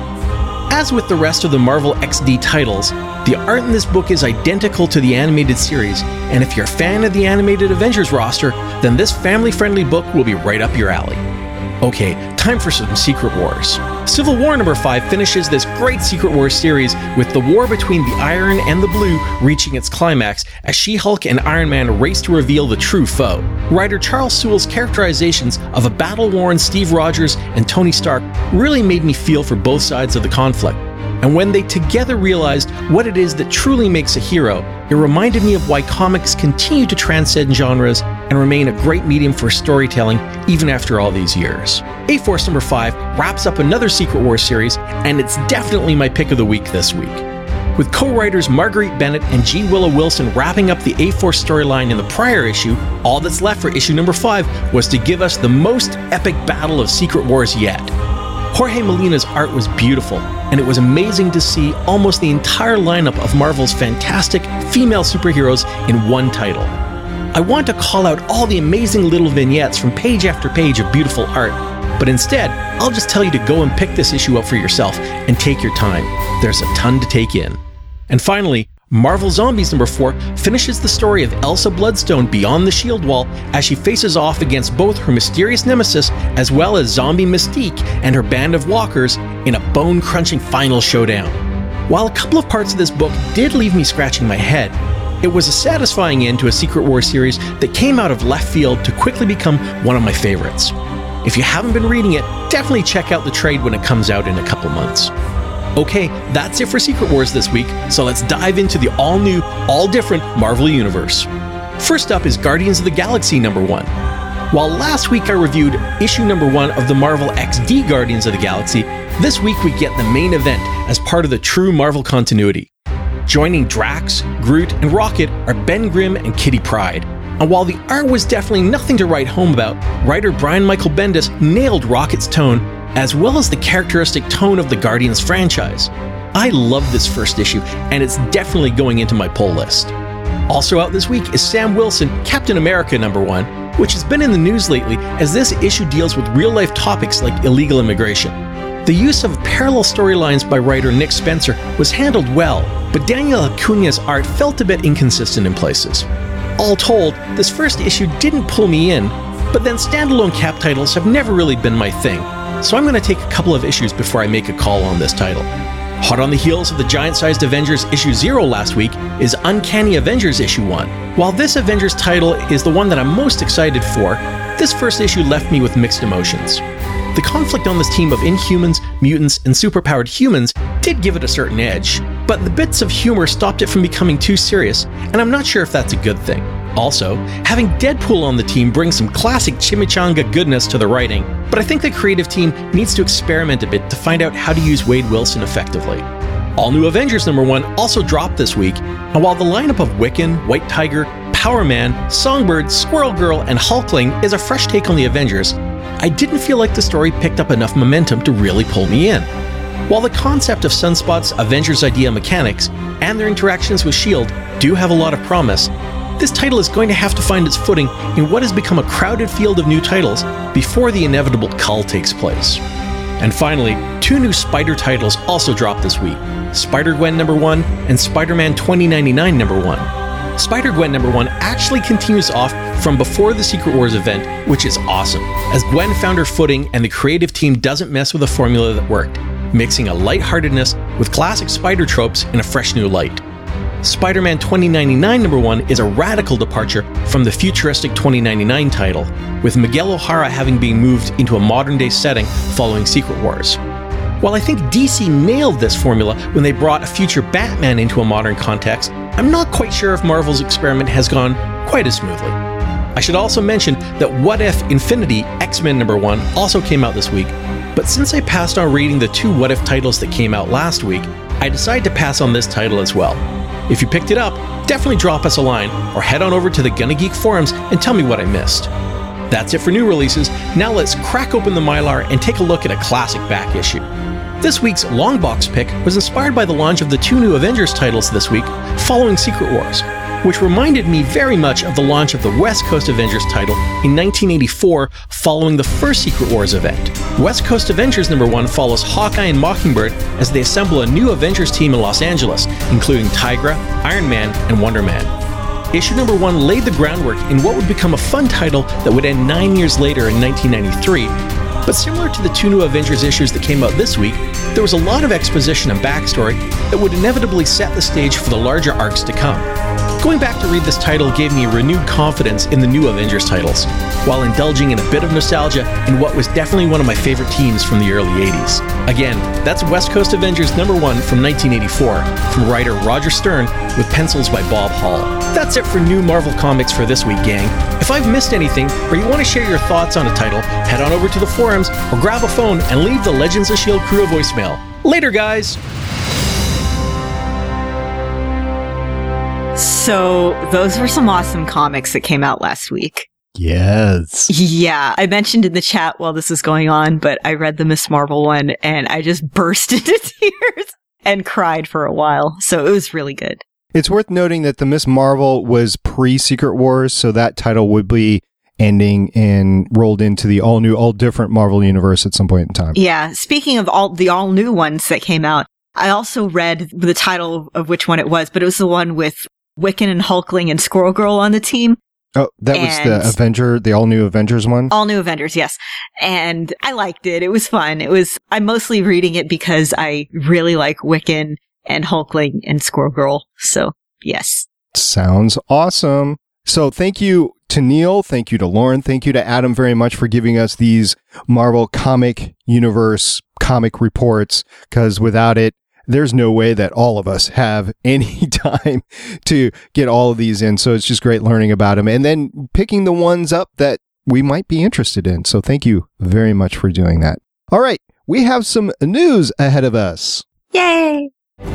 As with the rest of the Marvel X D titles, the art in this book is identical to the animated series, and if you're a fan of the animated Avengers roster, then this family-friendly book will be right up your alley. Okay, time for some Secret Wars. Civil War number five finishes this great Secret Wars series with the war between the Iron and the Blue reaching its climax as She-Hulk and Iron Man race to reveal the true foe. Writer Charles Sewell's characterizations of a battle-worn Steve Rogers and Tony Stark really made me feel for both sides of the conflict. And when they together realized what it is that truly makes a hero, it reminded me of why comics continue to transcend genres and remain a great medium for storytelling even after all these years. A-Force number five wraps up another Secret Wars series, and it's definitely my pick of the week this week. With co-writers Marguerite Bennett and G. Willow Wilson wrapping up the A-Force storyline in the prior issue, all that's left for issue number five was to give us the most epic battle of Secret Wars yet. Jorge Molina's art was beautiful, and it was amazing to see almost the entire lineup of Marvel's fantastic female superheroes in one title. I want to call out all the amazing little vignettes from page after page of beautiful art, but instead, I'll just tell you to go and pick this issue up for yourself and take your time. There's a ton to take in. And finally, Marvel Zombies number four finishes the story of Elsa Bloodstone beyond the shield wall as she faces off against both her mysterious nemesis as well as zombie Mystique and her band of walkers in a bone-crunching final showdown. While a couple of parts of this book did leave me scratching my head, it was a satisfying end to a Secret Wars series that came out of left field to quickly become one of my favorites. If you haven't been reading it, definitely check out the trade when it comes out in a couple months. Okay, that's it for Secret Wars this week, so let's dive into the all-new, all-different Marvel Universe. First up is Guardians of the Galaxy number one. While last week I reviewed issue number one of the Marvel X D Guardians of the Galaxy, this week we get the main event as part of the true Marvel continuity. Joining Drax, Groot, and Rocket are Ben Grimm and Kitty Pryde. And while the art was definitely nothing to write home about, writer Brian Michael Bendis nailed Rocket's tone, as well as the characteristic tone of the Guardians franchise. I love this first issue, and it's definitely going into my pull list. Also out this week is Sam Wilson, Captain America number one, which has been in the news lately as this issue deals with real-life topics like illegal immigration. The use of parallel storylines by writer Nick Spencer was handled well, but Daniel Acuña's art felt a bit inconsistent in places. All told, this first issue didn't pull me in, but then standalone Cap titles have never really been my thing, so I'm going to take a couple of issues before I make a call on this title. Hot on the heels of the Giant-Sized Avengers issue zero last week is Uncanny Avengers issue one. While this Avengers title is the one that I'm most excited for, this first issue left me with mixed emotions. The conflict on this team of Inhumans, mutants, and superpowered humans did give it a certain edge, but the bits of humor stopped it from becoming too serious, and I'm not sure if that's a good thing. Also, having Deadpool on the team brings some classic chimichanga goodness to the writing, but I think the creative team needs to experiment a bit to find out how to use Wade Wilson effectively. All New Avengers number one also dropped this week, and while the lineup of Wiccan, White Tiger, Power Man, Songbird, Squirrel Girl, and Hulkling is a fresh take on the Avengers, I didn't feel like the story picked up enough momentum to really pull me in. While the concept of Sunspot's Avengers idea mechanics and their interactions with S H I E L D do have a lot of promise, this title is going to have to find its footing in what has become a crowded field of new titles before the inevitable cull takes place. And finally, two new Spider titles also dropped this week, Spider-Gwen number one and Spider-Man twenty ninety-nine number one. Spider-Gwen number one actually continues off from before the Secret Wars event, which is awesome, as Gwen found her footing and the creative team doesn't mess with a formula that worked, mixing a lightheartedness with classic spider tropes in a fresh new light. Spider-Man twenty ninety-nine number one is a radical departure from the futuristic twenty ninety-nine title, with Miguel O'Hara having been moved into a modern-day setting following Secret Wars. While I think D C nailed this formula when they brought a future Batman into a modern context, I'm not quite sure if Marvel's experiment has gone quite as smoothly. I should also mention that What If Infinity X-Men number one also came out this week, but since I passed on reading the two What If titles that came out last week, I decided to pass on this title as well. If you picked it up, definitely drop us a line or head on over to the Gonna Geek forums and tell me what I missed. That's it for new releases. Now let's crack open the Mylar and take a look at a classic back issue. This week's long box pick was inspired by the launch of the two new Avengers titles this week following Secret Wars, which reminded me very much of the launch of the West Coast Avengers title in nineteen eighty-four following the first Secret Wars event. West Coast Avengers number one follows Hawkeye and Mockingbird as they assemble a new Avengers team in Los Angeles, including Tigra, Iron Man, and Wonder Man. Issue number one laid the groundwork in what would become a fun title that would end nine years later in nineteen ninety-three, but similar to the two new Avengers issues that came out this week, there was a lot of exposition and backstory that would inevitably set the stage for the larger arcs to come. Going back to read this title gave me renewed confidence in the new Avengers titles, while indulging in a bit of nostalgia in what was definitely one of my favorite teams from the early eighties. Again, that's West Coast Avengers number one from nineteen eighty-four, from writer Roger Stern, with pencils by Bob Hall. That's it for new Marvel Comics for this week, gang. If I've missed anything, or you want to share your thoughts on a title, head on over to the forums, or grab a phone and leave the Legends of S H I E L D crew a voicemail. Later, guys! So those were some awesome comics that came out last week. Yes. Yeah, I mentioned in the chat while this was going on, but I read the Miz Marvel one and I just burst into tears and cried for a while. So it was really good. It's worth noting that the Miz Marvel was pre-Secret Wars, so that title would be ending and rolled into the all-new, all-different Marvel universe at some point in time. Yeah, speaking of all the all-new ones that came out, I also read the title of which one it was, but it was the one with Wiccan and Hulkling and Squirrel Girl on the team. Oh, that was the Avenger, the all-new Avengers one? All new Avengers, yes. And I liked it. It was fun. It was, I'm mostly reading it because I really like Wiccan and Hulkling and Squirrel Girl. So, yes. Sounds awesome. So thank you to Neil. Thank you to Lauren. Thank you to Adam very much for giving us these Marvel Comic Universe comic reports, because without it, there's no way that all of us have any time to get all of these in. So it's just great learning about them and then picking the ones up that we might be interested in. So thank you very much for doing that. All right. We have some news ahead of us. Yay!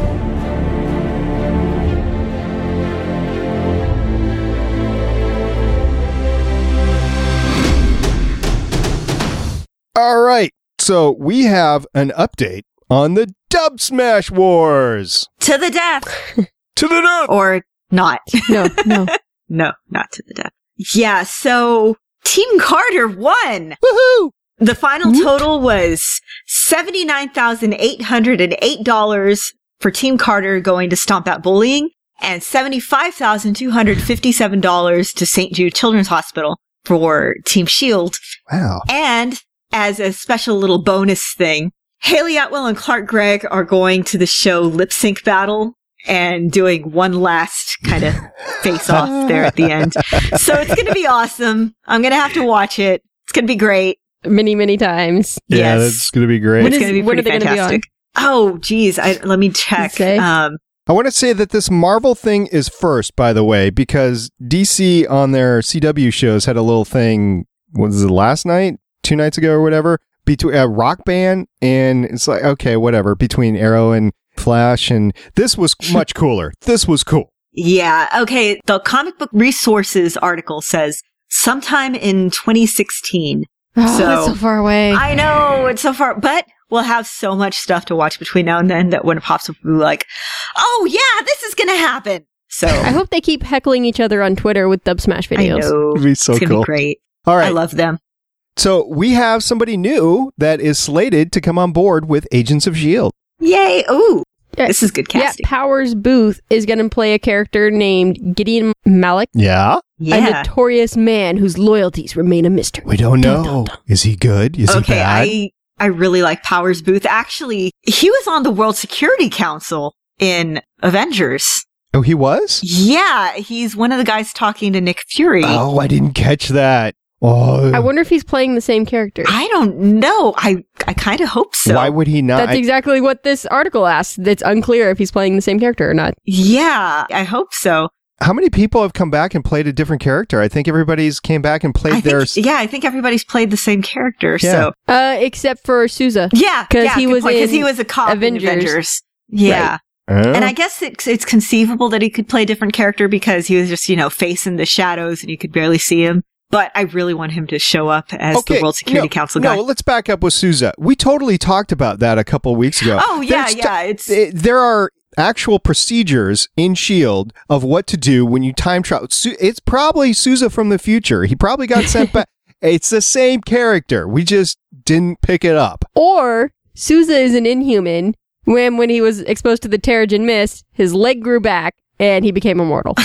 All right. So we have an update on the Dub Smash Wars. To the death. To the death. Or not. No, no. No, not to the death. Yeah, so Team Carter won. Woohoo! The final total was seventy-nine thousand eight hundred eight dollars for Team Carter going to Stomp Out Bullying, and seventy-five thousand two hundred fifty-seven dollars to Saint Jude Children's Hospital for Team Shield. Wow. And as a special little bonus thing, Haley Atwell and Clark Gregg are going to the show Lip Sync Battle and doing one last kind of face off there at the end. So it's going to be awesome. I'm going to have to watch it. It's going to be great. Many, many times. Yeah, Yes. that's going to be great. It's is- going to be when pretty are they gonna be fantastic. Oh, geez. I, let me check. Say. Um, I want to say that this Marvel thing is first, by the way, because D C on their C W shows had a little thing, what was it, last night? Two nights ago or whatever? Between a rock band, and it's like, okay, whatever, between Arrow and Flash, and this was much cooler. This was cool. yeah. Okay. The comic book resources article says sometime in twenty sixteen. Oh, So- that's so far away. I know it's so far, but we'll have so much stuff to watch between now and then that when it pops up, we'll be like, oh yeah, this is going to happen. So I hope they keep heckling each other on Twitter with Dub Smash I videos. know. It'd be so it's going to cool. be great. All right. I love them. So we have somebody new that is slated to come on board with Agents of S H I E L D. Yay. Ooh, Yeah. this is good casting. Yeah, Powers Booth is going to play a character named Gideon Malik, Yeah? a Yeah. notorious man whose loyalties remain a mystery. We don't Dun, know. dun, dun. Is he good? Is Okay, he bad? I I really like Powers Booth. Actually, he was on the World Security Council in Avengers. Oh, he was? Yeah, he's one of the guys talking to Nick Fury. Oh, I didn't catch that. Oh, I wonder if he's playing the same character. I don't know. I I kind of hope so. why would he not? That's I- exactly what this article asks. It's unclear if he's playing the same character or not. Yeah, I hope so. How many people have come back and played a different character? I think everybody's came back and played I their. think, yeah, I think everybody's played the same character. Yeah. So Uh, except for Sousa. yeah, 'Cause yeah, he good was point, 'cause in he was a cop Avengers. in Avengers. Yeah. Oh. And I guess it's it's conceivable that he could play a different character because he was just, you know, facing the shadows and you could barely see him. But I really want him to show up as the World Security no, Council no, guy. let's back up with Sousa. We totally talked about that a couple of weeks ago. Oh, yeah, There's yeah. It's t- there are actual procedures in S H I E L D of what to do when you time travel. Su- It's probably Sousa from the future. He probably got sent back. It's the same character. We just didn't pick it up. Or Sousa is an Inhuman. When when he was exposed to the Terrigen Mist, his leg grew back and he became immortal.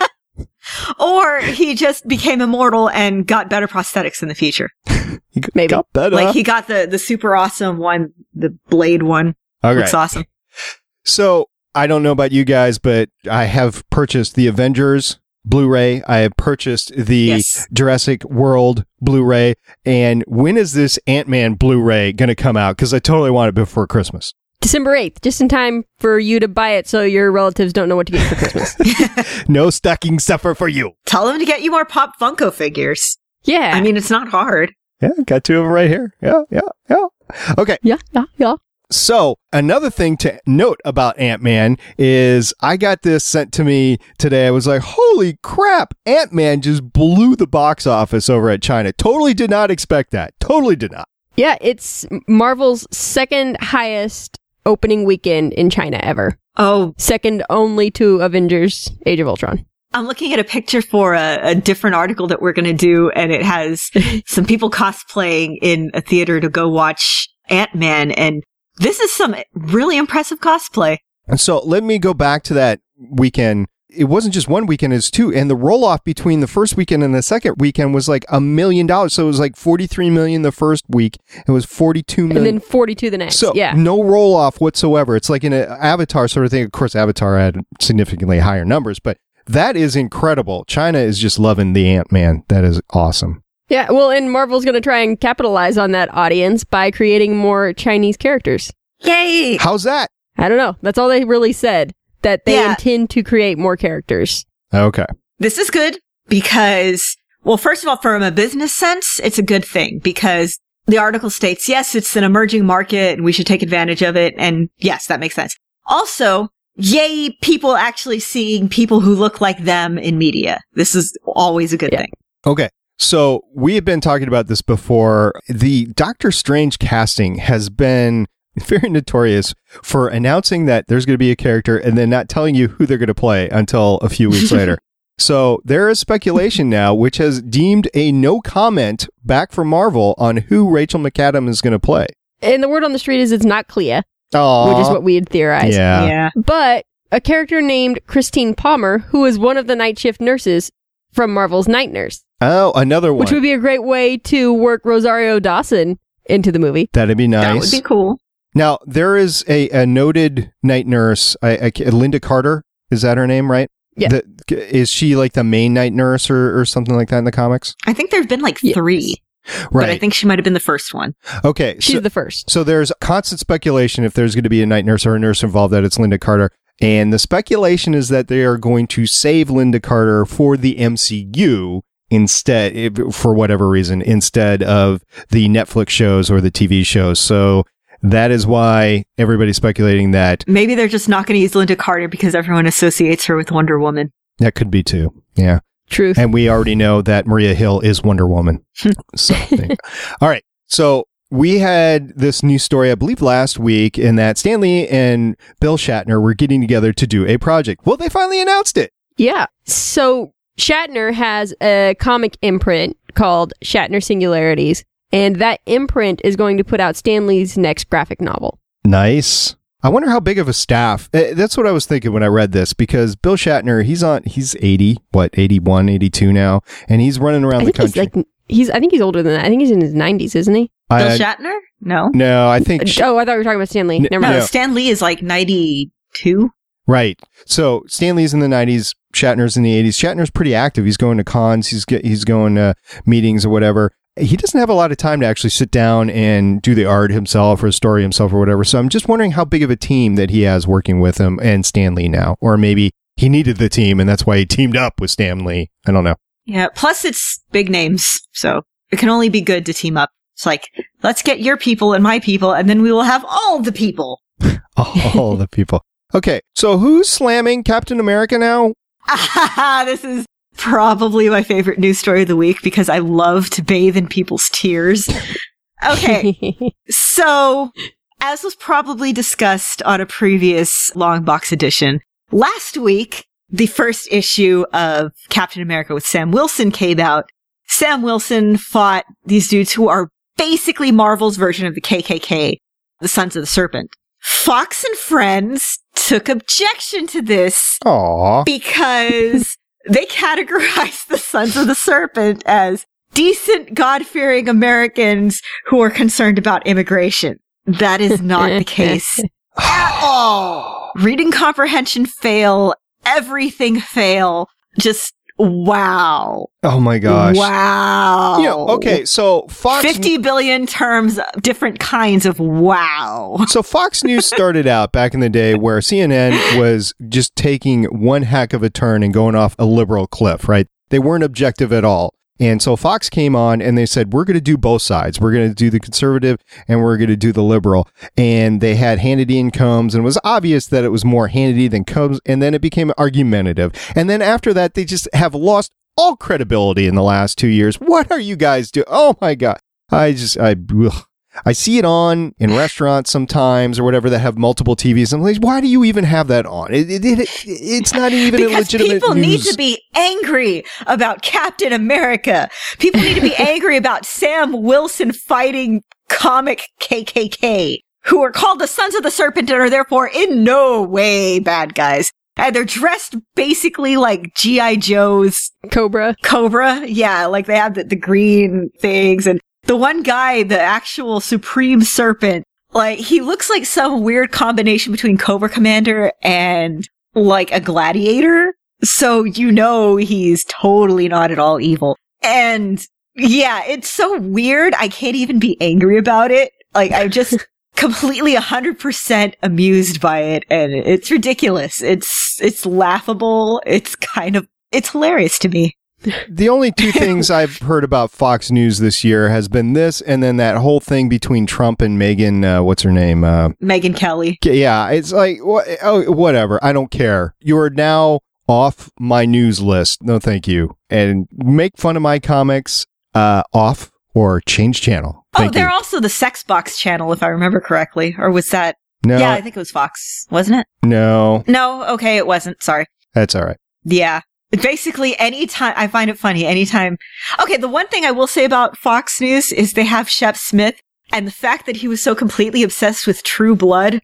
or he just became immortal and got better prosthetics in the future. He g- Maybe. got better. Like he got the the super awesome one, the blade one. Okay. Looks awesome. So I don't know about you guys, but I have purchased the Avengers Blu-ray. I have purchased the Yes. Jurassic World Blu-ray. And when is this Ant-Man Blu-ray going to come out? Because I totally want it before Christmas. December eighth, just in time for you to buy it so your relatives don't know what to get for Christmas. No stocking stuffer for you. Tell him to get you more Pop Funko figures. Yeah. I mean, it's not hard. Yeah, got two of them right here. Yeah, yeah, yeah. Okay. yeah, yeah, yeah. So another thing to note about Ant-Man is I got this sent to me today. I was like, holy crap, Ant-Man just blew the box office over at China. Totally did not expect that. Totally did not. Yeah, it's Marvel's second highest opening weekend in China ever. Oh, Second only to Avengers Age of Ultron. I'm looking at a picture for a, a different article that we're going to do, and it has some people cosplaying in a theater to go watch Ant-Man, and this is some really impressive cosplay. And so let me go back to that weekend it wasn't just one weekend, it's two. And the roll off between the first weekend and the second weekend was like a million dollars. So it was like forty-three million the first week. It was forty-two million. And then forty-two the next. So yeah. no roll off whatsoever. It's like in an Avatar sort of thing. Of course, Avatar had significantly higher numbers, but that is incredible. China is just loving the Ant-Man. That is awesome. Yeah, well, and Marvel's going to try and capitalize on that audience by creating more Chinese characters. Yay! How's that? I don't know. That's all they really said, that they Yeah. intend to create more characters. Okay. This is good because, well, first of all, from a business sense, it's a good thing because the article states, yes, it's an emerging market and we should take advantage of it. And yes, that makes sense. Also, yay, people actually seeing people who look like them in media. This is always a good Yeah. thing. Okay. So we have been talking about this before. The Doctor Strange casting has been very notorious for announcing that there's going to be a character and then not telling you who they're going to play until a few weeks later. So there is speculation now, which has deemed a no comment back from Marvel on who Rachel McAdams is going to play. And the word on the street is it's not Clea, Oh, which is what we had theorized. Yeah. Yeah. But a character named Christine Palmer, who is one of the night shift nurses from Marvel's Night Nurse, Oh, another one. which would be a great way to work Rosario Dawson into the movie. That'd be nice. That would be cool. Now, there is a, a noted night nurse, I, I, Linda Carter. Is that her name, right? Yeah. The, is she like the main night nurse or, or something like that in the comics? I think there have been like Yes. three, Right. but I think she might have been the first one. Okay. She's so, the first. so there's constant speculation if there's going to be a night nurse or a nurse involved that it's Linda Carter. And the speculation is that they are going to save Linda Carter for the M C U instead, if- for whatever reason, instead of the Netflix shows or the T V shows. So that is why everybody's speculating that Maybe they're just not going to use Linda Carter because everyone associates her with Wonder Woman. that could be too. Yeah. Truth. And we already know that Maria Hill is Wonder Woman. so, there you go. All right. So we had this news story, I believe, last week, in that Stan Lee and Bill Shatner were getting together to do a project. Well, they finally announced it. Yeah. So Shatner has a comic imprint called Shatner Singularities, and that imprint is going to put out Stan Lee's next graphic novel. Nice. I wonder how big of a staff. Uh, That's what I was thinking when I read this, because Bill Shatner, he's on, he's eighty, what, eighty-one, eighty-two now, and he's running around I the think he's country. like he's. I think he's older than that. I think he's in his nineties, isn't he? Bill I- Shatner? No. no, I think. Sh- Oh, I thought we were talking about Stan Lee. N- Never No, mind. No. Stan Lee is like ninety-two. Right. So Stan Lee's in the nineties, Shatner's in the eighties. Shatner's pretty active. He's going to cons, he's get, he's going to meetings or whatever. He doesn't have a lot of time to actually sit down and do the art himself or story himself or whatever. So I'm just wondering how big of a team that he has working with him and Stan Lee now. Or maybe he needed the team and that's why he teamed up with Stan Lee. I don't know. Yeah. Plus, it's big names, so it can only be good to team up. It's like, let's get your people and my people, and then we will have all the people. All the people. Okay. So who's slamming Captain America now? This is probably my favorite news story of the week because I love to bathe in people's tears. Okay. So, as was probably discussed on a previous long box edition, last week, the first issue of Captain America with Sam Wilson came out. Sam Wilson fought these dudes who are basically Marvel's version of the K K K, the Sons of the Serpent. Fox and Friends took objection to this Aw. because they categorized the Sons of the Serpent as decent, God-fearing Americans who are concerned about immigration. That is not the case at all. Reading comprehension fail, everything fail. Just wow. Oh my gosh. Wow. Yeah. Okay. So Fox. fifty billion terms, different kinds of wow. So Fox News started out back in the day where C N N was just taking one heck of a turn and going off a liberal cliff, right? They weren't objective at all. And so Fox came on and they said, we're going to do both sides. We're going to do the conservative and we're going to do the liberal. And they had Hannity and Combs, and it was obvious that it was more Hannity than Combs. And then it became argumentative. And then after that, they just have lost all credibility in the last two years. What are you guys doing? Oh my God. I just, I, ugh. I see it on in restaurants sometimes or whatever that have multiple T Vs. I'm like, why do you even have that on? It, it, it, it's not even because a legitimate people news. need to be angry about Captain America. People need to be angry about Sam Wilson fighting comic K K K, who are called the Sons of the Serpent and are therefore in no way bad guys. And they're dressed basically like G I. Joe's Cobra. Cobra. Yeah, like they have the, the green things. And the one guy, the actual Supreme Serpent, like he looks like some weird combination between Cobra Commander and like a gladiator. So you know he's totally not at all evil. And yeah, it's so weird. I can't even be angry about it. Like I'm just completely one hundred percent amused by it, and it's ridiculous. It's it's laughable. It's kind of it's hilarious to me. The only two things I've heard about Fox News this year has been this, and then that whole thing between Trump and Megyn. Uh, what's her name? Uh, Megyn Kelly. Yeah, it's like wh- oh, whatever. I don't care. You are now off my news list. No, thank you. And make fun of my comics. Uh, off or change channel. Thank oh, they're you. also the Sex Box channel, if I remember correctly, or was that? No, Yeah, I think it was Fox, wasn't it? no, No, okay, it wasn't. Sorry. that's all right. Yeah. Basically, anytime, I find it funny, anytime. Okay, the one thing I will say about Fox News is they have Shep Smith, and the fact that he was so completely obsessed with True Blood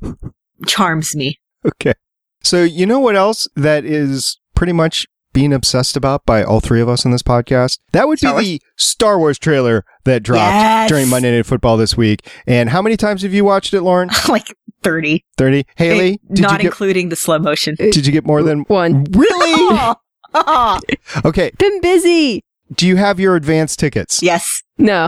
charms me. Okay. So you know what else that is pretty much being obsessed about by all three of us in this podcast? That would be Star Wars? the Star Wars trailer that dropped Yes. during Monday Night Football this week. And how many times have you watched it, Lauren? Like thirty. thirty. Haley, It- did not you get including the slow motion. did you get more than One. Really? Oh, oh, Okay. Been busy. Do you have your advance tickets? yes. No.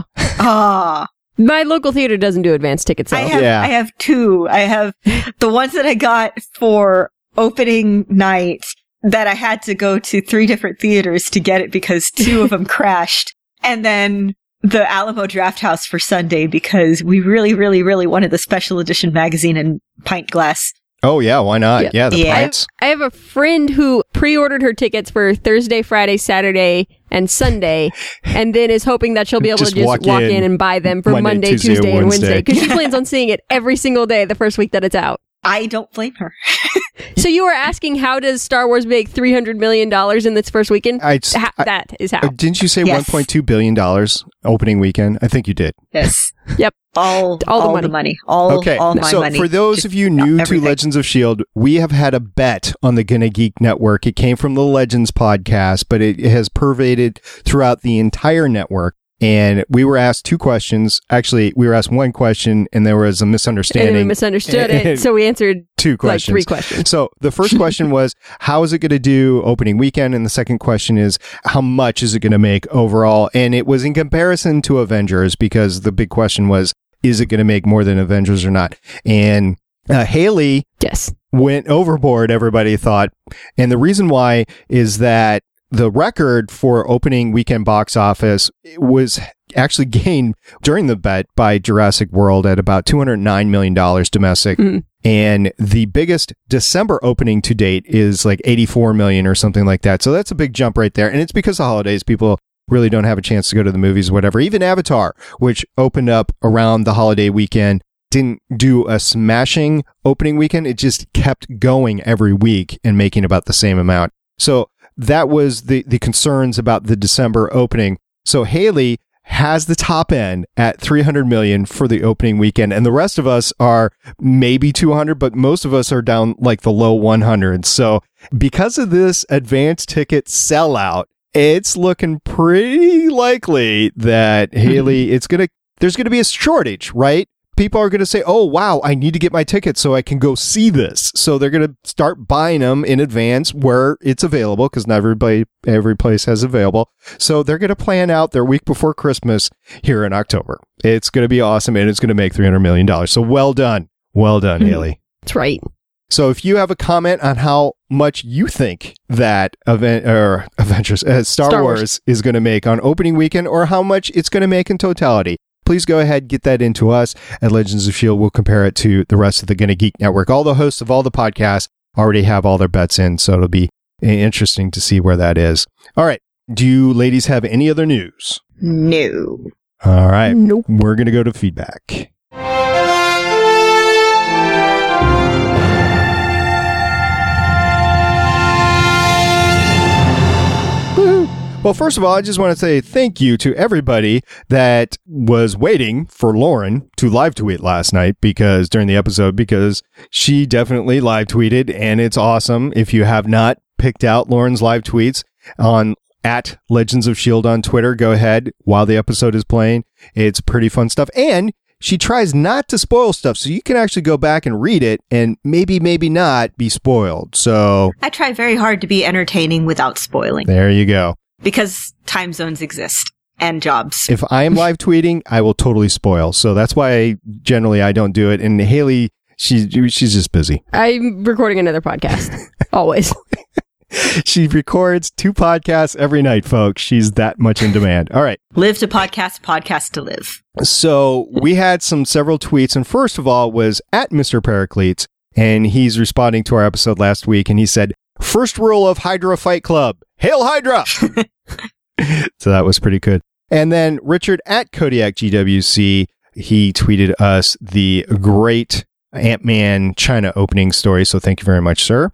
Ah. My local theater doesn't do advance ticket I sales. have Yeah. I have two. I have the ones that I got for opening night that I had to go to three different theaters to get it because two of them crashed. And then the Alamo Drafthouse for Sunday because we really, really, really wanted the special edition magazine and pint glass. Oh yeah, why not? Yeah. Yeah, the Yeah. pints. I have a friend who pre-ordered her tickets for Thursday, Friday, Saturday, and Sunday, and then is hoping that she'll be able Just to just walk walk, in in and buy them for Monday, Monday, Tuesday, Tuesday, and and Wednesday. Wednesday because she plans on seeing it every single day the first week that it's out. I don't blame her. So you were asking, how does Star Wars make three hundred million dollars in its first weekend? I, Ha- I- that is how. uh, didn't you say Yes. one point two billion dollars opening weekend? I think you did. Yes. Yep. All, All all, the the money. money. All, Okay, all my so money. for those Just of you new to everything. Legends of S H I E L D, we have had a bet on the Gonna Geek Network. It came from the Legends podcast, but it has pervaded throughout the entire network. And we were asked two questions. Actually, we were asked one question, and there was a And then we misunderstanding. misunderstood it, so we answered Two like questions. three questions. So the first question was, how is it going to do opening weekend? And the second question is, how much is it going to make overall? And it was in comparison to Avengers, because the big question was, is it going to make more than Avengers or not? And uh, Haley Yes. went overboard, everybody thought. And the reason why is that the record for opening weekend box office was actually gained during the bet by Jurassic World at about two hundred nine million dollars domestic. Mhm. And the biggest December opening to date is like eighty-four million or something like that. So that's a big jump right there. And it's because of holidays. People really don't have a chance to go to the movies or whatever. Even Avatar, which opened up around the holiday weekend, didn't do a smashing opening weekend. It just kept going every week and making about the same amount. So that was the, the concerns about the December opening. So Haley has the top end at three hundred million for the opening weekend. And the rest of us are maybe two hundred, but most of us are down like the low one hundreds. So because of this advanced ticket sellout, it's looking pretty likely that Haley, it's going to, there's going to be a shortage, right? People are going to say, oh, wow, I need to get my tickets so I can go see this. So they're going to start buying them in advance where it's available, because not everybody, every place has available. So they're going to plan out their week before Christmas here in October. It's going to be awesome, and it's going to make three hundred million dollars. So well done. Well done, Mhm. Haley. That's right. So if you have a comment on how much you think that event or Avengers, uh, Star, Star Wars, Wars. is going to make on opening weekend, or how much it's going to make in totality, please go ahead, get that into us at Legends of S H I E L D. We'll compare it to the rest of the Gonna Geek Network. All the hosts of all the podcasts already have all their bets in, so it'll be interesting to see where that is. All right. Do you ladies have any other news? No. All right. Nope. We're going to go to feedback. Well, first of all, I just want to say thank you to everybody that was waiting for Lauren to live tweet last night because during the episode, because she definitely live tweeted and it's awesome. If you have not picked out Lauren's live tweets on at Legends of S H I E L D on Twitter, go ahead while the episode is playing. It's pretty fun stuff. And she tries not to spoil stuff, so you can actually go back and read it and maybe, maybe not be spoiled. So I try very hard to be entertaining without spoiling. There you go. Because time zones exist and jobs. If I am live tweeting, I will totally spoil. So that's why I, generally I don't do it. And Haley, she's she's just busy. I'm recording another podcast. Always. She records two podcasts every night, folks. She's that much in demand. All right. Live to podcast, podcast to live. So we had some several tweets. And first of all was at Mister Pericles. And he's responding to our episode last week. And he said, first rule of Hydra Fight Club. Hail Hydra! So that was pretty good. And then Richard at Kodiak G W C, he tweeted us the great Ant-Man China opening story. So thank you very much, sir.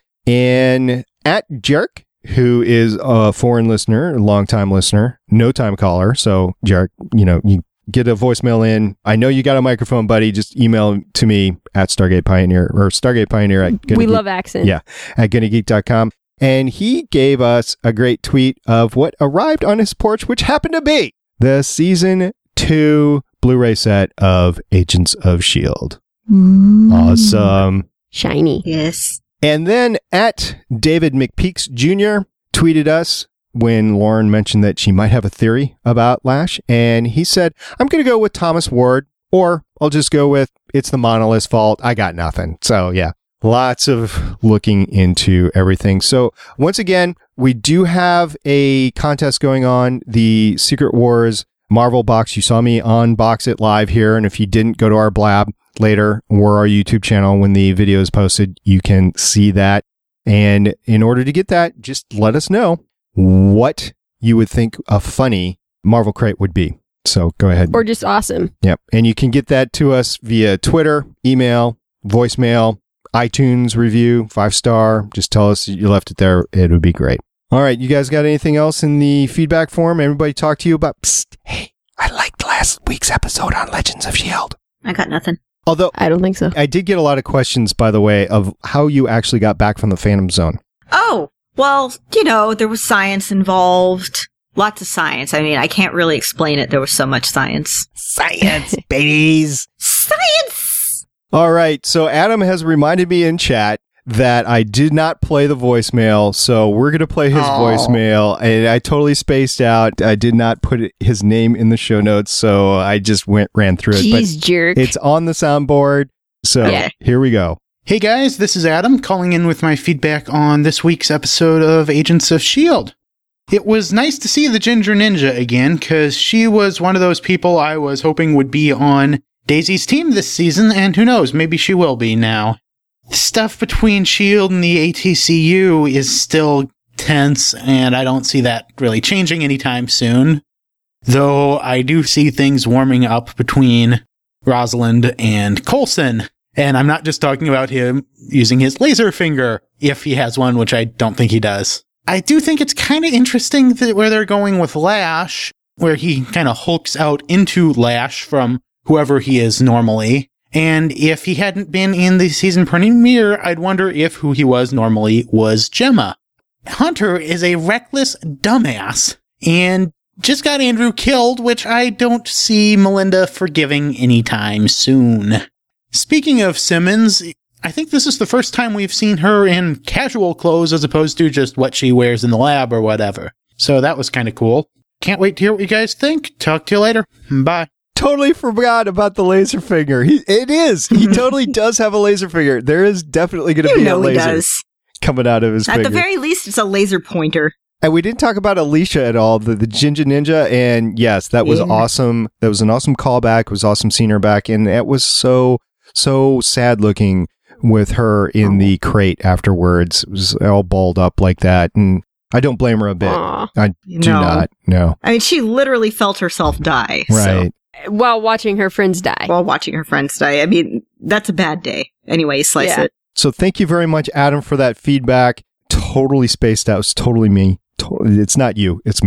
And at Jerk, who is a foreign listener, a long-time listener, no-time caller. So Jerk, you know, you get a voicemail in. I know you got a microphone, buddy. Just email to me at Stargate Pioneer or Stargate Pioneer at We love accent. Yeah, at gunny geek dot com. And he gave us a great tweet of what arrived on his porch, which happened to be the season two Blu-ray set of Agents of S H I E L D. Mm. Awesome. Shiny. Yes. And then at David McPeaks Junior tweeted us when Lauren mentioned that she might have a theory about Lash. And he said, I'm going to go with Thomas Ward, or I'll just go with it's the Monolith's fault. I got nothing. So yeah, lots of looking into everything. So once again, we do have a contest going on, the Secret Wars Marvel box. You saw me unbox it live here. And if you didn't, go to our blab later or our YouTube channel when the video is posted, you can see that. And in order to get that, just let us know what you would think a funny Marvel crate would be. So go ahead. Or just awesome. Yep. And you can get that to us via Twitter, email, voicemail, iTunes review, five star. Just tell us you left it there. It would be great. All right. You guys got anything else in the feedback form? Everybody talk to you about, psst, hey, I liked last week's episode on Legends of S H I E L D. I got nothing. Although I don't think so. I did get a lot of questions, by the way, of how you actually got back from the Phantom Zone. Oh, well, you know, there was science involved. Lots of science. I mean, I can't really explain it. There was so much science. Science, babies. Science! All right. So Adam has reminded me in chat that I did not play the voicemail. So we're going to play his Aww. voicemail. And I totally spaced out. I did not put his name in the show notes. So I just went ran through it. Jeez, but jerk. it's on the soundboard. So Yeah. here we go. Hey guys, this is Adam calling in with my feedback on this week's episode of Agents of S H I E L D. It was nice to see the Ginger Ninja again, because she was one of those people I was hoping would be on Daisy's team this season, and who knows, maybe she will be now. The stuff between S H I E L D and the A T C U is still tense, and I don't see that really changing anytime soon. Though I do see things warming up between Rosalind and Coulson. And I'm not just talking about him using his laser finger, if he has one, which I don't think he does. I do think it's kind of interesting that where they're going with Lash, where he kind of hulks out into Lash from whoever he is normally. And if he hadn't been in the season premiere, I'd wonder if who he was normally was Gemma. Hunter is a reckless dumbass and just got Andrew killed, which I don't see Melinda forgiving anytime soon. Speaking of Simmons, I think this is the first time we've seen her in casual clothes as opposed to just what she wears in the lab or whatever. So that was kind of cool. Can't wait to hear what you guys think. Talk to you later. Bye. Totally forgot about the laser finger. He, it is. He totally does have a laser finger. There is definitely going to You be a know he laser does. coming out of his At finger. the very least, it's a laser pointer. And we didn't talk about Alicia at all, the, the Ginger Ninja. And yes, that was Yeah. awesome. That was an awesome callback. It was awesome seeing her back. And it was so, so sad looking with her in the crate afterwards. It was all balled up like that. And I don't blame her a bit. Aw. I do No. not. No. I mean, she literally felt herself die. Right. While watching her friends die. So, while watching her friends die. I mean, that's a bad day. Anyway, you slice Yeah. it. So thank you very much, Adam, for that feedback. Totally spaced out. It's totally me. Totally, it's not you. It's me.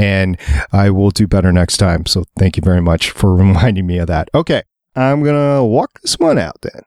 and I will do better next time. So thank you very much for reminding me of that. Okay, I'm going to walk this one out then.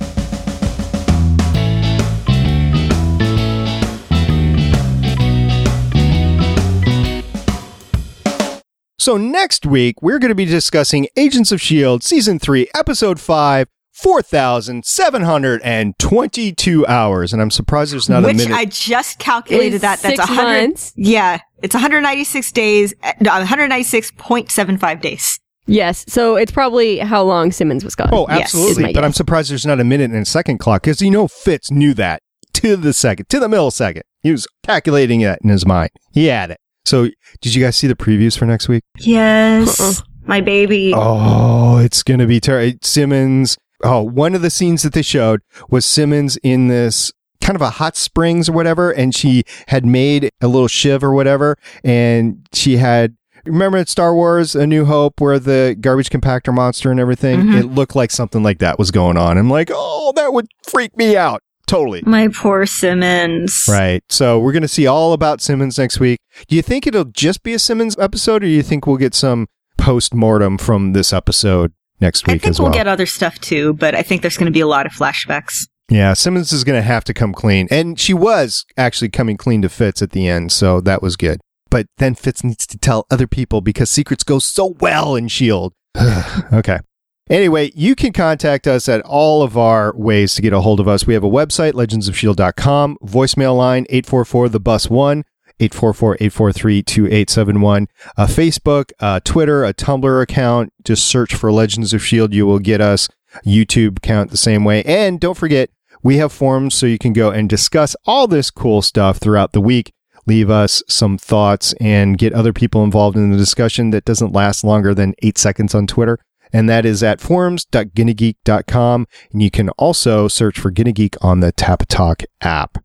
So next week, we're going to be discussing Agents of S H I E L D Season three, Episode five, four thousand seven hundred twenty-two hours. And I'm surprised there's not Which a minute. I just calculated Is that. That's six one hundred. months? Yeah, it's one hundred ninety-six days, no, one hundred ninety-six point seven five days. Yes, so it's probably how long Simmons was gone. Oh, Yes, is absolutely. my But I'm guess. surprised there's not a minute and a second clock because you know Fitz knew that to the second, to the millisecond. He was calculating it in his mind. He had it. So did you guys see the previews for next week? Yes, Uh-uh. my baby. Oh, it's going to be terrible. Simmons. Oh, one of the scenes that they showed was Simmons in this kind of a hot springs or whatever. And she had made a little shiv or whatever. And she had, remember at Star Wars, A New Hope, where the garbage compactor monster and everything, Mhm. it looked like something like that was going on. I'm like, oh, that would freak me out. Totally. My poor Simmons. Right. So we're going to see all about Simmons next week. Do you think it'll just be a Simmons episode, or do you think we'll get some post-mortem from this episode next I week think as we'll well? get other stuff too, but I think there's going to be a lot of flashbacks. Yeah, Simmons is going to have to come clean. And she was actually coming clean to Fitz at the end, so that was good. But then Fitz needs to tell other people because secrets go so well in S H I E L D. Okay. Anyway, you can contact us at all of our ways to get a hold of us. We have a website, legends of shield dot com, voicemail line eight four four the bus one, eight four four, eight four three, two eight seven one, a Facebook, a Twitter, a Tumblr account. Just search for Legends of S H I E L D. You will get us. YouTube account the same way. And don't forget, we have forums so you can go and discuss all this cool stuff throughout the week. Leave us some thoughts and get other people involved in the discussion that doesn't last longer than eight seconds on Twitter. And that is at forums dot guinea geek dot com. And you can also search for Guinea Geek on the TapTalk app.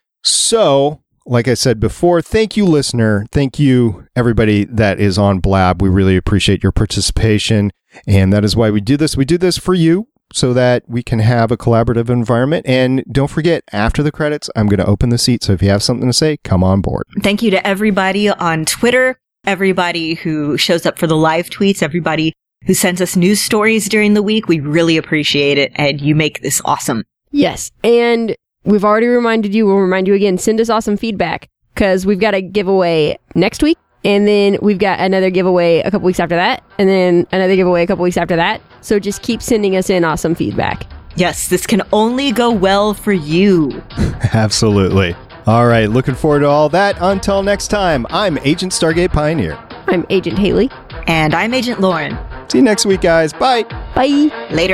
So, like I said before, thank you, listener. Thank you, everybody that is on Blab. We really appreciate your participation. And that is why we do this. We do this for you so that we can have a collaborative environment. And don't forget, after the credits, I'm going to open the seat. So if you have something to say, come on board. Thank you to everybody on Twitter, everybody who shows up for the live tweets, everybody who sends us news stories during the week. We really appreciate it, and you make this awesome. Yes, and we've already reminded you, we'll remind you again, send us awesome feedback, because we've got a giveaway next week, and then we've got another giveaway a couple weeks after that, and then another giveaway a couple weeks after that. So just keep sending us in awesome feedback. Yes, this can only go well for you. Absolutely. All right, looking forward to all that. Until next time, I'm Agent Stargate Pioneer. I'm Agent Haley. And I'm Agent Lauren. See you next week, guys. Bye. Bye. Later.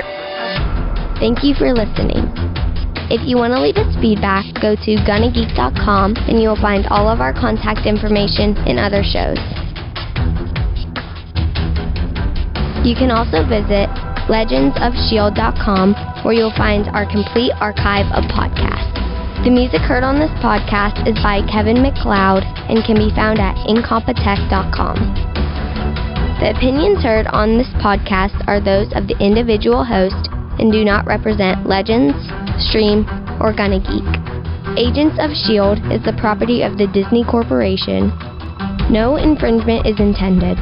Thank you for listening. If you want to leave us feedback, go to gunna geek dot com and you will find all of our contact information and other shows. You can also visit legends of shield dot com where you'll find our complete archive of podcasts. The music heard on this podcast is by Kevin MacLeod and can be found at incompetech dot com. The opinions heard on this podcast are those of the individual host and do not represent Legends, Stream, or Gunna Geek. Agents of S H I E L D is the property of the Disney Corporation. No infringement is intended.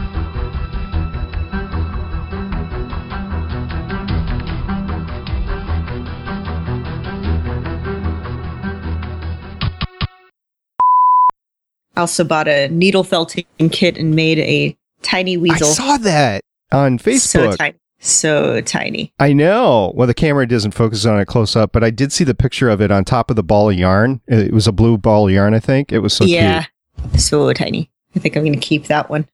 I also bought a needle felting kit and made a tiny weasel. I saw that on So Facebook. tiny. So tiny. I know. Well, the camera doesn't focus on it close up, but I did see the picture of it on top of the ball of yarn. It was a blue ball of yarn, I think. It was so yeah. cute. So tiny. I think I'm going to keep that one.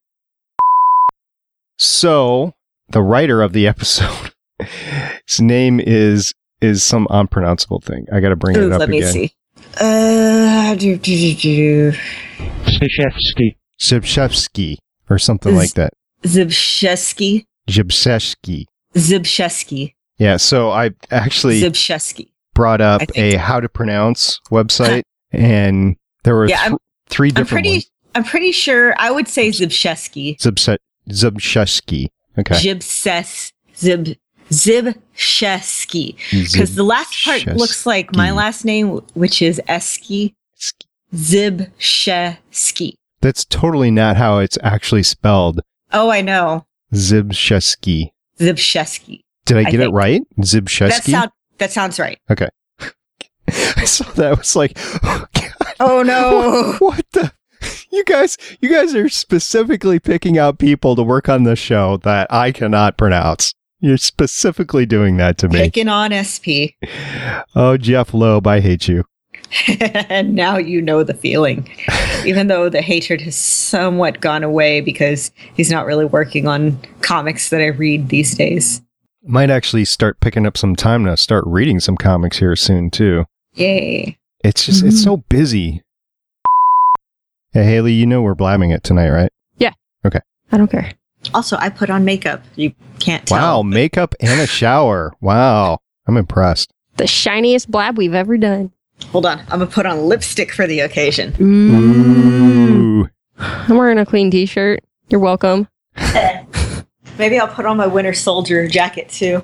So, the writer of the episode, his name is is some unpronounceable thing. I got to bring Ooh, it up let me again. see. Uh, do, do, do, do. Zibshevsky. Zibshevsky, or something Z- like that. Zibshevsky. Zibshevsky. Zibshevsky. Yeah, so I actually Zibshevsky. brought up I think- a how to pronounce website, and there were Yeah, th- I'm- three I'm different pretty. ones. I'm pretty sure. I would say Zibshevsky. Zibse- Zibshevsky. Okay. Zibses. Zib. Zibshevsky. Because the last part Zibshevsky. looks like my last name, which is Esky. Zibshevsky. That's totally not how it's actually spelled. Oh, I know. Zbyszewski. Zbyszewski. Did I get I it right? Zbyszewski? That, sound, that sounds right. Okay. I saw that. I was like, oh, God. Oh, no. What, what the? You guys, you guys are specifically picking out people to work on the show that I cannot pronounce. You're specifically doing that to me. Picking on S P. Oh, Jeff Loeb, I hate you. And now you know the feeling. Even though the hatred has somewhat gone away because he's not really working on comics that I read these days. Might actually start picking up some time to start reading some comics here soon, too. Yay. It's just, it's so busy. Hey, Haley, you know we're blabbing it tonight, right? Yeah. Okay. I don't care. Also, I put on makeup. You can't tell. Wow, makeup and a shower. Wow. I'm impressed. The shiniest blab we've ever done. Hold on. I'm going to put on lipstick for the occasion. Ooh. I'm wearing a clean t-shirt. You're welcome. Maybe I'll put on my Winter Soldier jacket, too.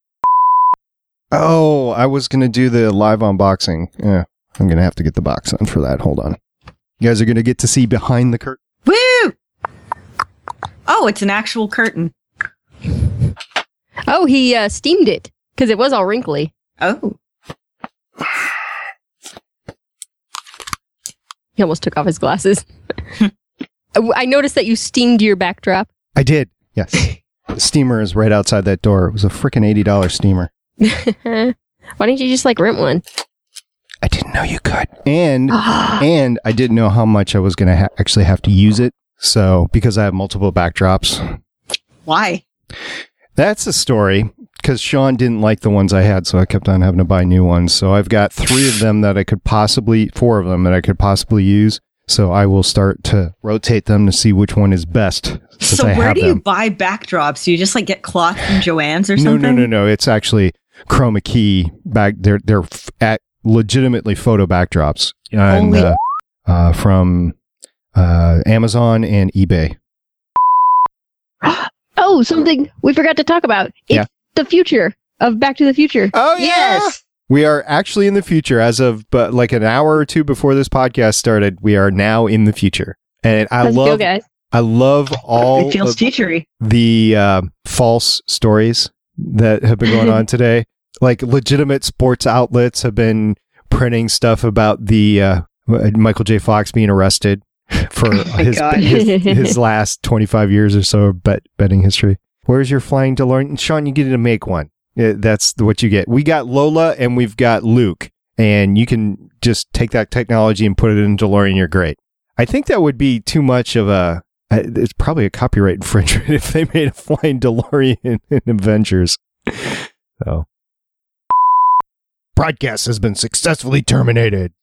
Oh, I was going to do the live unboxing. Yeah, I'm going to have to get the box on for that. Hold on. You guys are going to get to see behind the curtain. Woo! Oh, it's an actual curtain. Oh, he uh, steamed it because it was all wrinkly. Oh. He almost took off his glasses. I noticed that you steamed your backdrop. I did. Yes. The steamer is right outside that door. It was a freaking eighty dollars steamer. Why didn't you just like rent one? I didn't know you could. And and I didn't know how much I was going to ha- actually have to use it. So, because I have multiple backdrops. Why? That's a story. Because Sean didn't like the ones I had, so I kept on having to buy new ones. So I've got three of them that I could possibly, four of them that I could possibly use. So I will start to rotate them to see which one is best. So I where have do you them. buy backdrops? Do you just like get cloth from Joann's or No, something? no, no, no. It's actually chroma key back. They're they're f- at legitimately photo backdrops and Holy- uh, uh, from uh, Amazon and eBay. Oh, something we forgot to talk about. It's Yeah. the future of Back to the Future. Oh Yes. We are actually in the future as of but like an hour or two before this podcast started. We are now in the future, and I How's it love feel, guys? I love all It feels of teachery. the uh, false stories that have been going on today. Like legitimate sports outlets have been printing stuff about the uh, Michael J. Fox being arrested for his, God. his his last twenty-five years or so of bet, betting history. Where's your flying DeLorean? Sean, you get to make one. Uh, That's what you get. We got Lola and we've got Luke, and you can just take that technology and put it in DeLorean. You're great. I think that would be too much of a. Uh, it's probably a copyright infringement if they made a flying DeLorean in, in Avengers. So, broadcast has been successfully terminated.